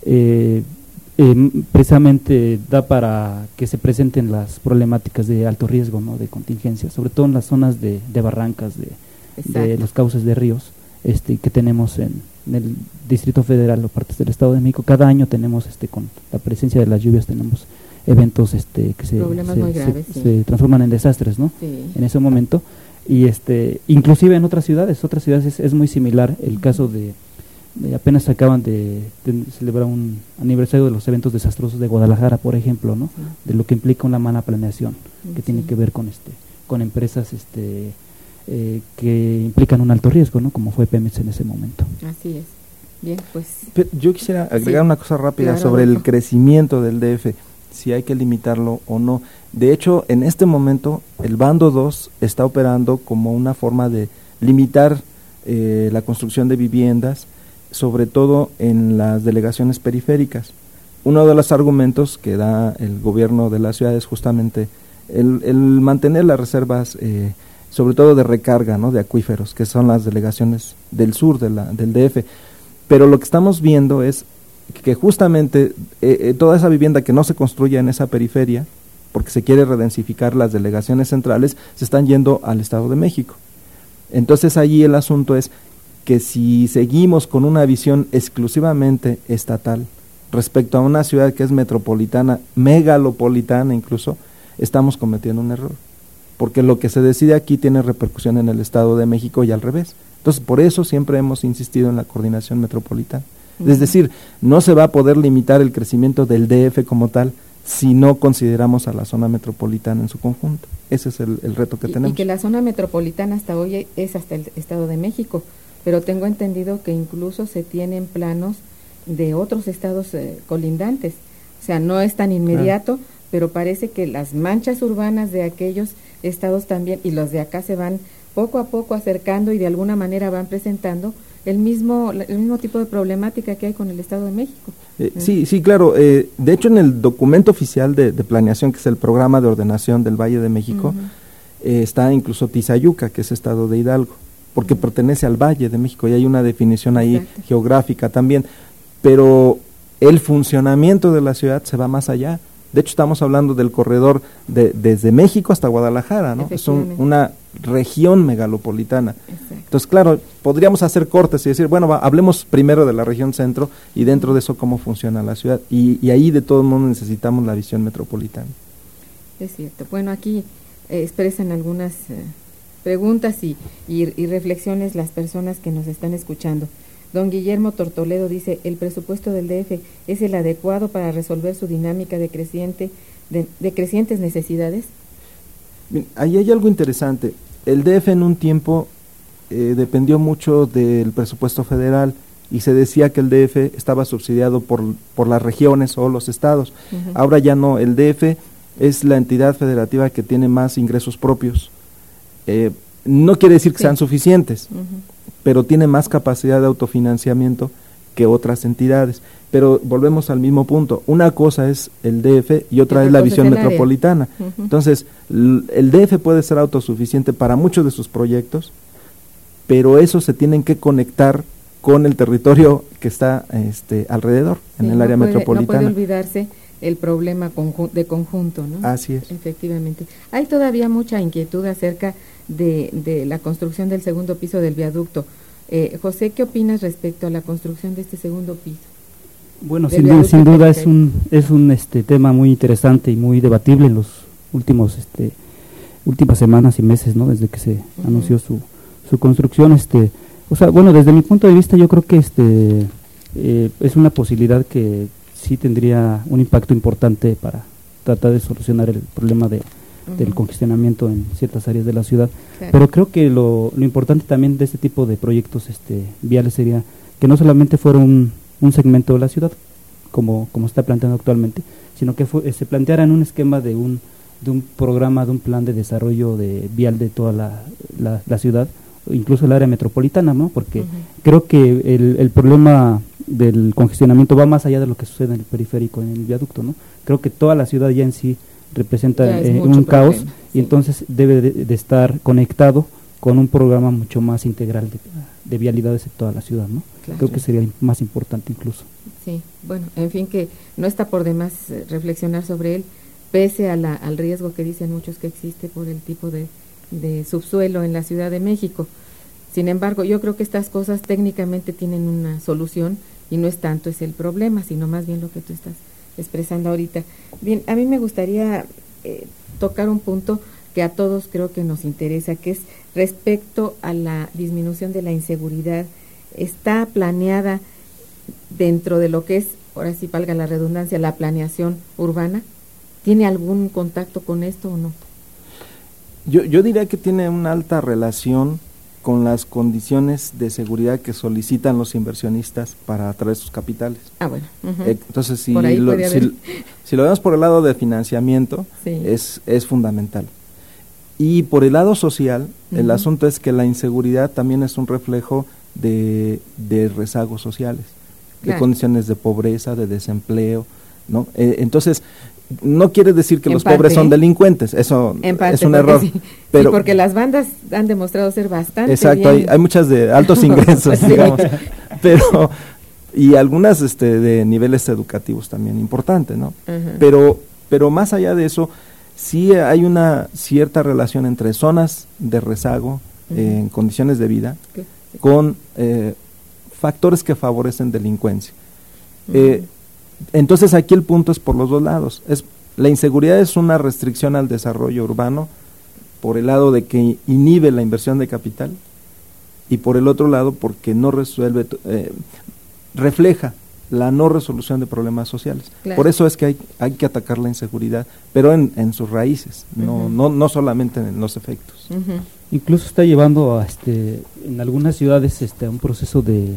eh, eh, precisamente da para que se presenten las problemáticas de alto riesgo, ¿no? De contingencia, sobre todo en las zonas de, de barrancas, de, de los cauces de ríos, este, que tenemos en, en el Distrito Federal o partes del Estado de México. Cada año tenemos, este, con la presencia de las lluvias, tenemos eventos, este, que se, Problemas se, muy se- graves, se sí. transforman en desastres, ¿no? Sí. En ese momento, y este, inclusive en otras ciudades, otras ciudades es, es muy similar. El caso de, de apenas acaban de, de celebrar un aniversario de los eventos desastrosos de Guadalajara, por ejemplo, ¿no? Sí. De lo que implica una mala planeación, que Sí. tiene que ver con este, con empresas, este, eh, que implican un alto riesgo, ¿no? Como fue Pemex en ese momento. Así es. Bien, pues. Pero yo quisiera agregar Sí. una cosa rápida Claro, sobre el Adolfo. crecimiento del D F, si hay que limitarlo o no. De hecho, en este momento, el bando dos está operando como una forma de limitar eh, la construcción de viviendas, sobre todo en las delegaciones periféricas. Uno de los argumentos que da el gobierno de la ciudad es justamente el, el mantener las reservas, eh, sobre todo de recarga, ¿no? De acuíferos, que son las delegaciones del sur de la, del D F. Pero lo que estamos viendo es que justamente eh, eh, toda esa vivienda que no se construye en esa periferia, porque se quiere redensificar las delegaciones centrales, se están yendo al Estado de México. Entonces allí el asunto es que si seguimos con una visión exclusivamente estatal respecto a una ciudad que es metropolitana, megalopolitana incluso, estamos cometiendo un error, porque lo que se decide aquí tiene repercusión en el Estado de México y al revés. Entonces, por eso siempre hemos insistido en la coordinación metropolitana. Uh-huh. Es decir, no se va a poder limitar el crecimiento del D F como tal si no consideramos a la zona metropolitana en su conjunto. Ese es el, el reto que y, tenemos. Y que la zona metropolitana hasta hoy es hasta el Estado de México, pero tengo entendido que incluso se tienen planos de otros estados eh, colindantes. O sea, no es tan inmediato, claro, pero parece que las manchas urbanas de aquellos estados también y los de acá se van poco a poco acercando y de alguna manera van presentando el mismo el mismo tipo de problemática que hay con el Estado de México. Eh, ¿Mm? Sí, sí, claro. Eh, de hecho, en el documento oficial de, de planeación, que es el Programa de Ordenación del Valle de México, uh-huh, eh, está incluso Tizayuca, que es estado de Hidalgo, porque uh-huh, pertenece al Valle de México y hay una definición ahí, exacto, geográfica también, pero el funcionamiento de la ciudad se va más allá. De hecho, estamos hablando del corredor de, desde México hasta Guadalajara, ¿no? Es un, una región megalopolitana. Exacto. Entonces, claro, podríamos hacer cortes y decir, bueno, va, hablemos primero de la región centro y dentro de eso cómo funciona la ciudad. Y, y ahí de todo modo necesitamos la visión metropolitana. Es cierto. Bueno, aquí eh, expresan algunas eh, preguntas y, y, y reflexiones las personas que nos están escuchando. Don Guillermo Tortoledo dice, ¿el presupuesto del D F es el adecuado para resolver su dinámica de, creciente, de, de crecientes necesidades? Bien, ahí hay algo interesante. El D F en un tiempo eh, dependió mucho del presupuesto federal y se decía que el D F estaba subsidiado por, por las regiones o los estados. Uh-huh. Ahora ya no, el D F es la entidad federativa que tiene más ingresos propios. Eh, no quiere decir que sí sean suficientes, uh-huh, pero tiene más capacidad de autofinanciamiento que otras entidades. Pero volvemos al mismo punto, una cosa es el D F y otra es la visión metropolitana. Uh-huh. Entonces, el D F puede ser autosuficiente para muchos de sus proyectos, pero esos se tienen que conectar con el territorio que está este, alrededor, sí, en el no área puede, metropolitana. No puede olvidarse el problema conju- de conjunto, ¿no? Así es. Efectivamente. Hay todavía mucha inquietud acerca de, de la construcción del segundo piso del viaducto. Eh, José, ¿qué opinas respecto a la construcción de este segundo piso? Bueno, sin, du- sin duda es un es un este tema muy interesante y muy debatible en los últimos este últimas semanas y meses, ¿no? Desde que se uh-huh. anunció su su construcción, este, o sea, bueno, desde mi punto de vista yo creo que este eh, es una posibilidad que sí tendría un impacto importante para tratar de solucionar el problema de uh-huh. del congestionamiento en ciertas áreas de la ciudad. Claro. Pero creo que lo, lo importante también de este tipo de proyectos este viales sería que no solamente fuera un un segmento de la ciudad, como, como está planteando actualmente, sino que fue, se planteara en un esquema de un de un programa, de un plan de desarrollo de vial de toda la, la, la ciudad, incluso el área metropolitana, ¿no? Porque uh-huh. creo que el, el problema del congestionamiento va más allá de lo que sucede en el periférico, en el viaducto, ¿no? Creo que toda la ciudad ya en sí representa eh, un caos, problema, y sí. entonces debe de, de estar conectado con un programa mucho más integral de, de vialidades en toda la ciudad, ¿no? Claro. Creo que sería más importante incluso. Sí, bueno, en fin, que no está por demás eh, reflexionar sobre él, pese a la, al riesgo que dicen muchos que existe por el tipo de, de subsuelo en la Ciudad de México. Sin embargo, yo creo que estas cosas técnicamente tienen una solución y no es tanto es el problema, sino más bien lo que tú estás expresando ahorita. Bien, a mí me gustaría eh, tocar un punto que a todos creo que nos interesa, que es respecto a la disminución de la inseguridad. Está planeada dentro de lo que es, ahora sí valga la redundancia, la planeación urbana. ¿Tiene algún contacto con esto o no? Yo, yo diría que tiene una alta relación con las condiciones de seguridad que solicitan los inversionistas para atraer sus capitales. Ah, bueno. Uh-huh. Eh, entonces, si lo, si, si lo vemos por el lado de financiamiento, sí. es, es fundamental. Y por el lado social, uh-huh. el asunto es que la inseguridad también es un reflejo de, de rezagos sociales, claro. de condiciones de pobreza, de desempleo, ¿no? Eh, entonces, no quiere decir que en los parte, pobres son delincuentes, eso parte, es un error. Sí, pero, sí, porque las bandas han demostrado ser bastante exacto, bien. Hay, hay muchas de altos ingresos, sí. digamos, pero y algunas este, de niveles educativos también importantes, ¿no? Uh-huh. Pero, pero más allá de eso, sí hay una cierta relación entre zonas de rezago uh-huh. eh, en condiciones de vida okay. sí. con eh, factores que favorecen delincuencia. Uh-huh. Eh, entonces aquí el punto es por los dos lados. Es, la inseguridad es una restricción al desarrollo urbano por el lado de que inhibe la inversión de capital y por el otro lado porque no resuelve, eh, refleja la no resolución de problemas sociales. Claro. Por eso es que hay, hay que atacar la inseguridad, pero en, en sus raíces, uh-huh. no, no, no solamente en los efectos. Uh-huh. Incluso está llevando a este, en algunas ciudades este, a un proceso de,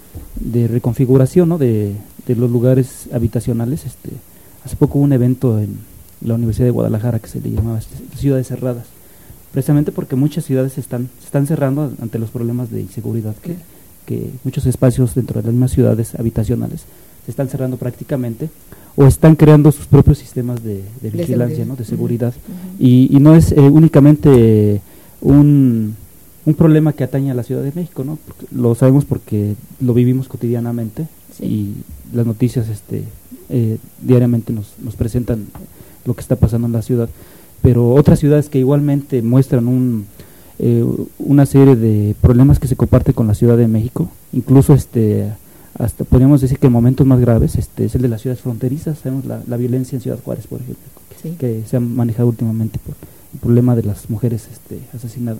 de reconfiguración, ¿no? de, de los lugares habitacionales. Este, hace poco hubo un evento en la Universidad de Guadalajara que se le llamaba este, ciudades cerradas, precisamente porque muchas ciudades se están, se están cerrando ante los problemas de inseguridad que, que muchos espacios dentro de las mismas ciudades habitacionales se están cerrando prácticamente o están creando sus propios sistemas de, de vigilancia, de ¿no? de seguridad. Uh-huh. y, y no es eh, únicamente un, un problema que atañe a la Ciudad de México, ¿no? Porque lo sabemos porque lo vivimos cotidianamente sí. y las noticias este, eh, diariamente nos, nos presentan lo que está pasando en la ciudad, pero otras ciudades que igualmente muestran un Eh, una serie de problemas que se comparte con la Ciudad de México, incluso este hasta podríamos decir que en momentos más graves este es el de las ciudades fronterizas. Sabemos la, la violencia en Ciudad Juárez, por ejemplo, sí. que se ha manejado últimamente por el problema de las mujeres este, asesinadas,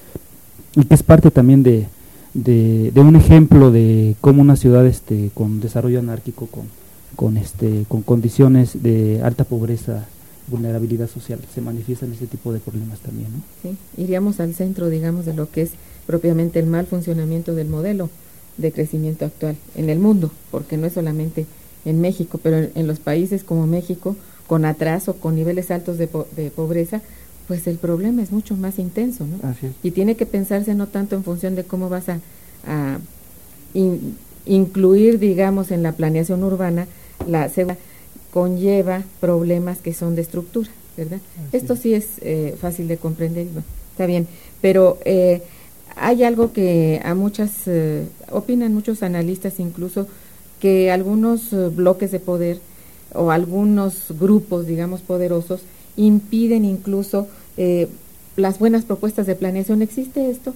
y que es parte también de, de, de un ejemplo de cómo una ciudad este con desarrollo anárquico, con, con, este, con condiciones de alta pobreza, vulnerabilidad social, se manifiestan ese tipo de problemas también, ¿no? Sí, iríamos al centro, digamos, de lo que es propiamente el mal funcionamiento del modelo de crecimiento actual en el mundo, porque no es solamente en México, pero en, en los países como México, con atraso, con niveles altos de, po de pobreza, pues el problema es mucho más intenso, ¿no? Así es. Y tiene que pensarse no tanto en función de cómo vas a, a in, incluir, digamos, en la planeación urbana, la seguridad conlleva problemas que son de estructura, ¿verdad? Así Esto sí es eh, fácil de comprender, bueno, está bien, pero eh, hay algo que a muchas, eh, opinan muchos analistas incluso, que algunos eh, bloques de poder o algunos grupos, digamos, poderosos, impiden incluso eh, las buenas propuestas de planeación. ¿Existe esto?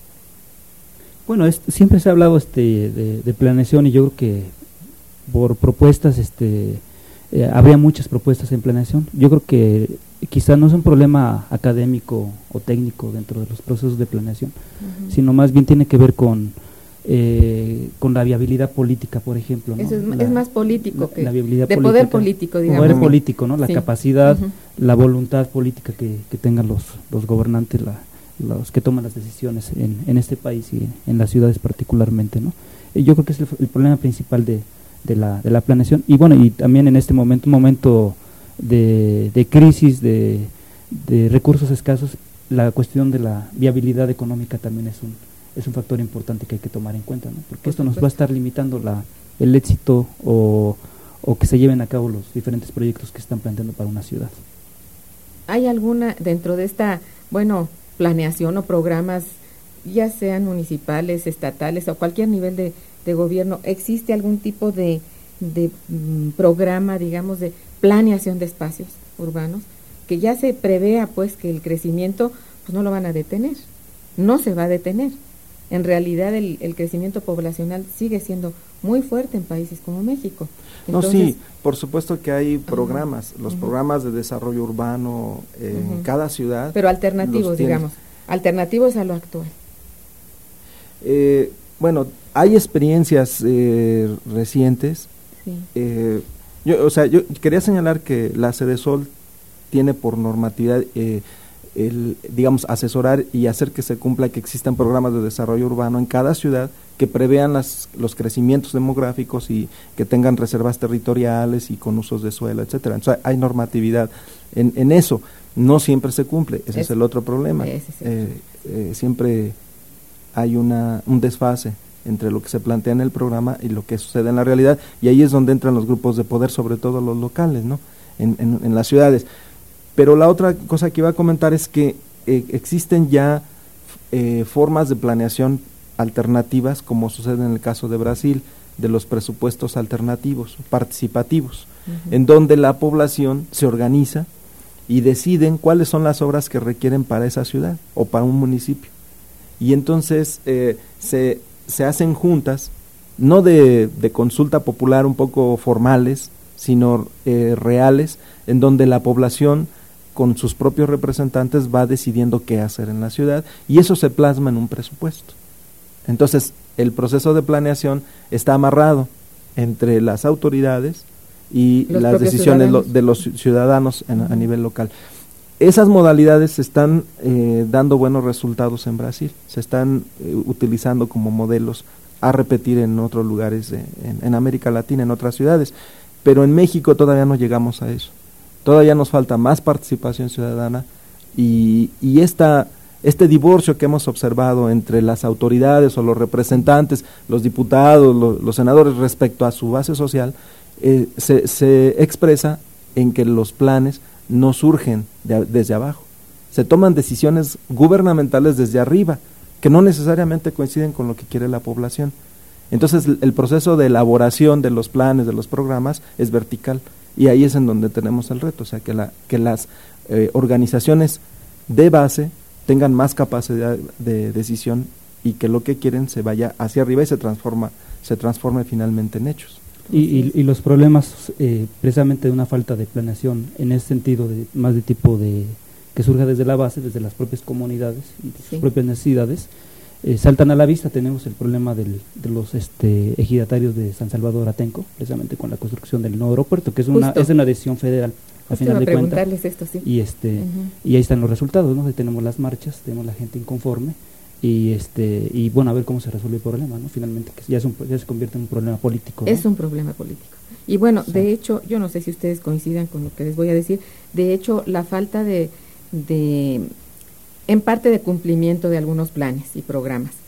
Bueno, es, siempre se ha hablado este de, de planeación, y yo creo que por propuestas, este eh, habría muchas propuestas en planeación. Yo creo que quizá no es un problema académico o técnico dentro de los procesos de planeación, uh-huh. sino más bien tiene que ver con eh, con la viabilidad política, por ejemplo, ¿no? Eso es, la, es más político que la viabilidad de política, poder político, digamos. Poder político, ¿no? La sí. capacidad, uh-huh. la voluntad política que, que tengan los, los gobernantes, la, los que toman las decisiones en, en este país y en las ciudades particularmente, ¿no? Y yo creo que es el, el problema principal de, de, la, de la planeación. Y bueno, y también en este momento, un momento de, de crisis, de, de recursos escasos, la cuestión de la viabilidad económica también es un es un factor importante que hay que tomar en cuenta, ¿no? Porque esto nos va a estar limitando la, el éxito o, o que se lleven a cabo los diferentes proyectos que se están planteando para una ciudad. ¿Hay alguna dentro de esta, bueno, planeación o programas, ya sean municipales, estatales o cualquier nivel de, de gobierno, existe algún tipo de, de mm, programa, digamos, de planeación de espacios urbanos, que ya se prevea pues que el crecimiento pues no lo van a detener, no se va a detener? En realidad el, el crecimiento poblacional sigue siendo muy fuerte en países como México. Entonces, no, sí, por supuesto que hay programas, uh-huh. los uh-huh. programas de desarrollo urbano en uh-huh. cada ciudad. Pero alternativos, digamos, alternativos a lo actual. Eh, bueno, hay experiencias eh, recientes. Sí. Eh, yo, o sea, yo quería señalar que la Sedesol tiene por normatividad eh, el, digamos, asesorar y hacer que se cumpla que existan programas de desarrollo urbano en cada ciudad que prevean las, los crecimientos demográficos y que tengan reservas territoriales y con usos de suelo, etcétera. Entonces hay normatividad en, en eso. No siempre se cumple, ese es, es el otro problema. Es eh, eh, siempre hay una un desfase entre lo que se plantea en el programa y lo que sucede en la realidad, y ahí es donde entran los grupos de poder, sobre todo los locales, ¿no? En, en, en las ciudades. Pero la otra cosa que iba a comentar es que eh, existen ya eh, formas de planeación alternativas, como sucede en el caso de Brasil, de los presupuestos alternativos, participativos, uh-huh. en donde la población se organiza y deciden cuáles son las obras que requieren para esa ciudad o para un municipio. Y entonces eh, se, se hacen juntas, no de, de consulta popular un poco formales, sino eh, reales, en donde la población con sus propios representantes va decidiendo qué hacer en la ciudad, y eso se plasma en un presupuesto. Entonces, el proceso de planeación está amarrado entre las autoridades y los las decisiones lo, de los ciudadanos en, uh-huh. a nivel local. Esas modalidades se están eh, dando buenos resultados en Brasil, se están eh, utilizando como modelos a repetir en otros lugares, de, en, en América Latina, en otras ciudades, pero en México todavía no llegamos a eso. Todavía nos falta más participación ciudadana y, y esta, este divorcio que hemos observado entre las autoridades o los representantes, los diputados, lo, los senadores respecto a su base social, eh, se, se expresa en que los planes no surgen de, desde abajo. Se toman decisiones gubernamentales desde arriba, que no necesariamente coinciden con lo que quiere la población. Entonces el proceso de elaboración de los planes, de los programas, es vertical. Y ahí es en donde tenemos el reto, o sea, que, la, que las eh, organizaciones de base tengan más capacidad de decisión y que lo que quieren se vaya hacia arriba y se transforma, se transforme finalmente en hechos. Y, y, y los problemas eh, precisamente de una falta de planeación en ese sentido, de, más de tipo de que surja desde la base, desde las propias comunidades y de sus sí. propias necesidades, Eh, saltan a la vista. Tenemos el problema del, de los este, ejidatarios de San Salvador Atenco, precisamente con la construcción del nuevo aeropuerto, que es una, es una decisión federal a final de cuentas. Esto, sí. Y este uh-huh. y ahí están los resultados, ¿no? Ahí tenemos las marchas, tenemos la gente inconforme y este y bueno, a ver cómo se resuelve el problema, ¿no? Finalmente que ya, es un, ya se convierte en un problema político, ¿no? Es un problema político. Y bueno, sí. de hecho, yo no sé si ustedes coincidan con lo que les voy a decir, de hecho, la falta de, de en parte de cumplimiento de algunos planes y programas,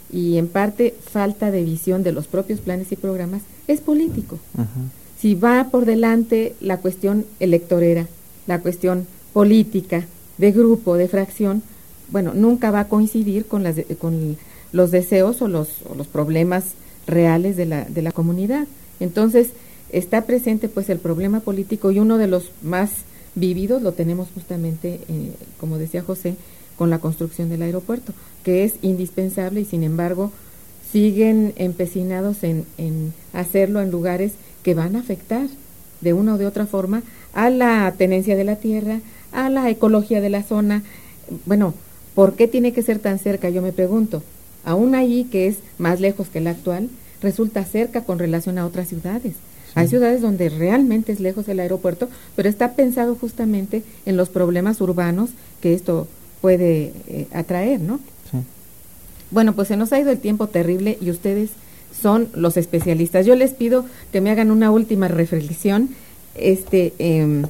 y en parte falta de visión de los propios planes y programas es político. Uh-huh. Si va por delante la cuestión electorera, la cuestión política, de grupo, de fracción, bueno, nunca va a coincidir con, las de, con los deseos o los, o los problemas reales de la, de la comunidad. Entonces, está presente pues el problema político, y uno de los más vividos lo tenemos justamente, eh, como decía José, con la construcción del aeropuerto, que es indispensable, y sin embargo siguen empecinados en, en hacerlo en lugares que van a afectar de una o de otra forma a la tenencia de la tierra, a la ecología de la zona. Bueno, ¿por qué tiene que ser tan cerca? Yo me pregunto. Aún allí, que es más lejos que la actual, resulta cerca con relación a otras ciudades. Sí. Hay ciudades donde realmente es lejos el aeropuerto, pero está pensado justamente en los problemas urbanos que esto puede eh, atraer, ¿no? Sí. Bueno, pues se nos ha ido el tiempo terrible y ustedes son los especialistas. Yo les pido que me hagan una última reflexión este, eh,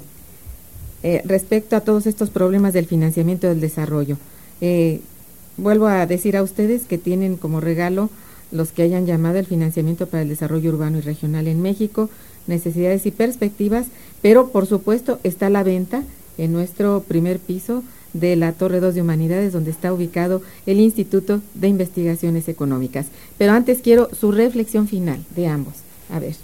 eh, respecto a todos estos problemas del financiamiento del desarrollo. Eh, vuelvo a decir a ustedes que tienen como regalo los que hayan llamado el financiamiento para el desarrollo urbano y regional en México, necesidades y perspectivas, pero por supuesto está a la venta en nuestro primer piso de la Torre dos de Humanidades, donde está ubicado el Instituto de Investigaciones Económicas. Pero antes quiero su reflexión final de ambos. A ver.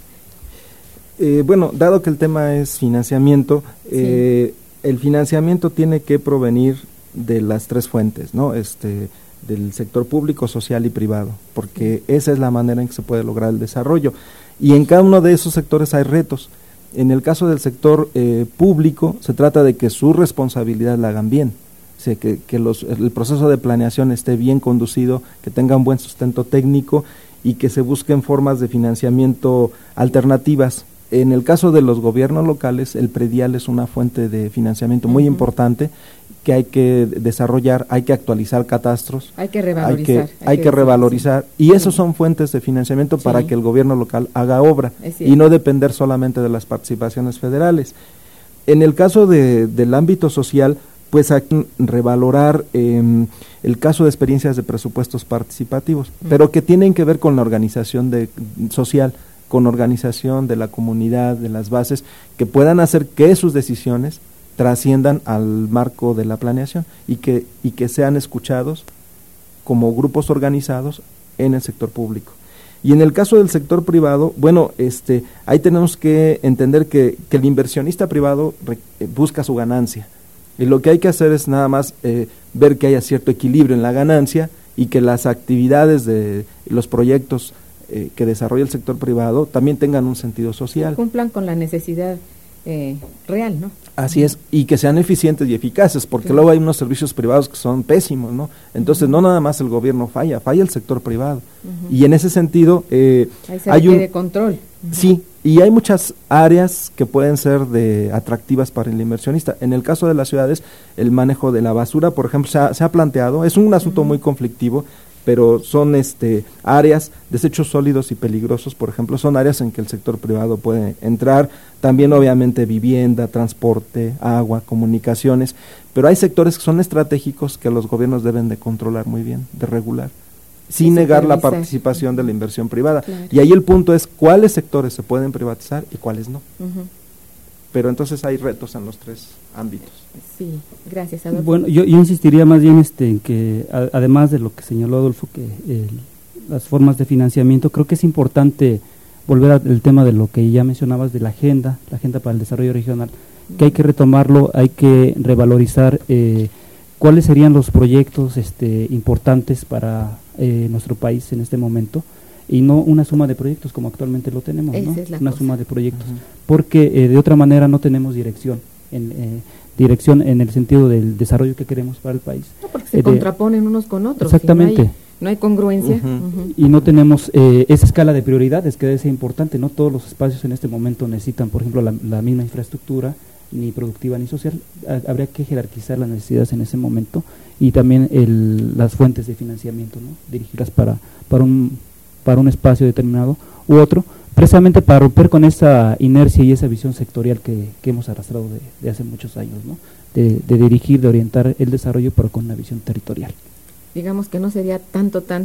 Eh, bueno, dado que el tema es financiamiento, sí. eh, el financiamiento tiene que provenir de las tres fuentes, ¿no? Este, del sector público, social y privado, porque esa es la manera en que se puede lograr el desarrollo. Y en cada uno de esos sectores hay retos. En el caso del sector eh, público, se trata de que su responsabilidad la hagan bien, o sea, que, que los, el proceso de planeación esté bien conducido, que tenga un buen sustento técnico y que se busquen formas de financiamiento alternativas. En el caso de los gobiernos locales, el predial es una fuente de financiamiento muy uh-huh. importante que hay que desarrollar, hay que actualizar catastros, hay que revalorizar, hay que, hay hay que, que revalorizar sí. y esos sí. son fuentes de financiamiento sí. para que el gobierno local haga obra y no depender solamente de las participaciones federales. En el caso de, del ámbito social, pues hay que revalorar eh, el caso de experiencias de presupuestos participativos, uh-huh. pero que tienen que ver con la organización de, social, con organización de la comunidad, de las bases, que puedan hacer que sus decisiones trasciendan al marco de la planeación y que, y que sean escuchados como grupos organizados en el sector público. Y en el caso del sector privado, bueno, este, ahí tenemos que entender que, que el inversionista privado re, eh, busca su ganancia, y lo que hay que hacer es nada más eh, ver que haya cierto equilibrio en la ganancia y que las actividades de los proyectos eh, que desarrolla el sector privado también tengan un sentido social. Cumplan con la necesidad eh, real, ¿no? Así es, y que sean eficientes y eficaces, porque claro. luego hay unos servicios privados que son pésimos, ¿no? Entonces uh-huh. no nada más el gobierno falla, falla el sector privado. Uh-huh. Y en ese sentido eh, Ahí se hay un de control. Uh-huh. Sí, y hay muchas áreas que pueden ser de atractivas para el inversionista. En el caso de las ciudades, el manejo de la basura, por ejemplo, se ha, se ha planteado, es un asunto uh-huh. muy conflictivo, pero son este áreas, desechos sólidos y peligrosos, por ejemplo, son áreas en que el sector privado puede entrar, también obviamente vivienda, transporte, agua, comunicaciones, pero hay sectores que son estratégicos que los gobiernos deben de controlar muy bien, de regular, sin negar la participación de la inversión privada. Claro. Y ahí el punto es cuáles sectores se pueden privatizar y cuáles no. Uh-huh. Pero entonces hay retos en los tres ámbitos. Sí, gracias, Adolfo. Bueno, yo, yo insistiría más bien este, en que, a, además de lo que señaló Adolfo, que el, las formas de financiamiento, creo que es importante volver al tema de lo que ya mencionabas, de la agenda, la agenda para el desarrollo regional, que hay que retomarlo, hay que revalorizar eh, cuáles serían los proyectos este, importantes para eh, nuestro país en este momento, y no una suma de proyectos como actualmente lo tenemos, ¿no? Es una cosa. suma de proyectos, uh-huh. porque eh, de otra manera no tenemos dirección, en, eh, dirección en el sentido del desarrollo que queremos para el país. No, porque se eh, contraponen de, unos con otros. Exactamente. No hay, no hay congruencia. Uh-huh. Uh-huh. Y no tenemos eh, esa escala de prioridades que debe ser importante, no todos los espacios en este momento necesitan, por ejemplo, la, la misma infraestructura, ni productiva ni social. Ha, habría que jerarquizar las necesidades en ese momento y también el, las fuentes de financiamiento, ¿no? Dirigirlas para, para un para un espacio determinado u otro, precisamente para romper con esa inercia y esa visión sectorial que, que hemos arrastrado de, de hace muchos años, ¿no? De, de dirigir, de orientar el desarrollo, pero con una visión territorial. Digamos que no sería tanto, tanto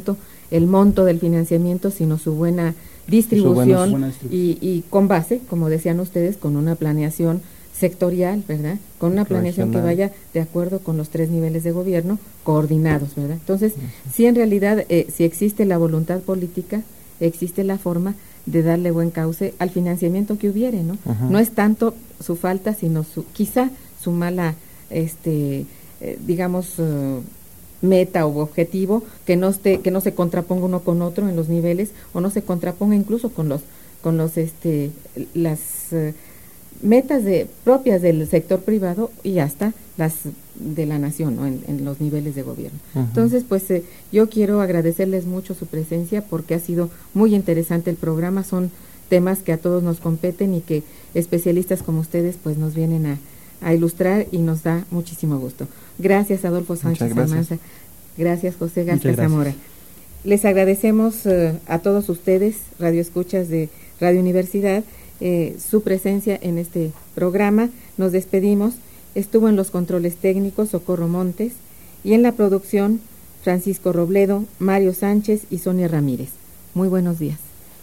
el monto del financiamiento, sino su buena distribución, su buena distribución. Y, y con base, como decían ustedes, con una planeación sectorial, ¿verdad? Con una planeación que vaya de acuerdo con los tres niveles de gobierno coordinados, ¿verdad? Entonces, uh-huh. sí, en realidad, eh, si existe la voluntad política, existe la forma de darle buen cauce al financiamiento que hubiere, ¿no? Uh-huh. No es tanto su falta, sino su, quizá su mala, este, eh, digamos, uh, meta o objetivo, que no esté, que no se contraponga uno con otro en los niveles, o no se contraponga incluso con los, con los, este, las uh, metas de, propias del sector privado y hasta las de la nación, ¿no? en, en los niveles de gobierno. Uh-huh. Entonces, pues eh, yo quiero agradecerles mucho su presencia porque ha sido muy interesante el programa. Son temas que a todos nos competen y que especialistas como ustedes pues nos vienen a, a ilustrar y nos da muchísimo gusto. Gracias, Adolfo Sánchez Almanza. Gracias, José Gasca Zamora. Les agradecemos uh, a todos ustedes, radioescuchas de Radio Universidad, Eh, su presencia en este programa. Nos despedimos. Estuvo en los controles técnicos Socorro Montes y en la producción Francisco Robledo, Mario Sánchez y Sonia Ramírez. Muy buenos días.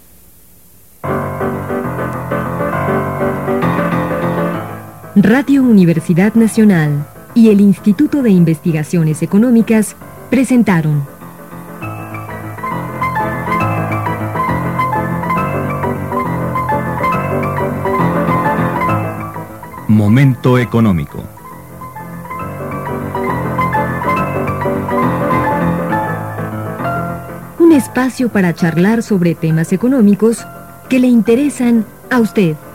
Radio Universidad Nacional y el Instituto de Investigaciones Económicas presentaron Momento económico. Un espacio para charlar sobre temas económicos que le interesan a usted.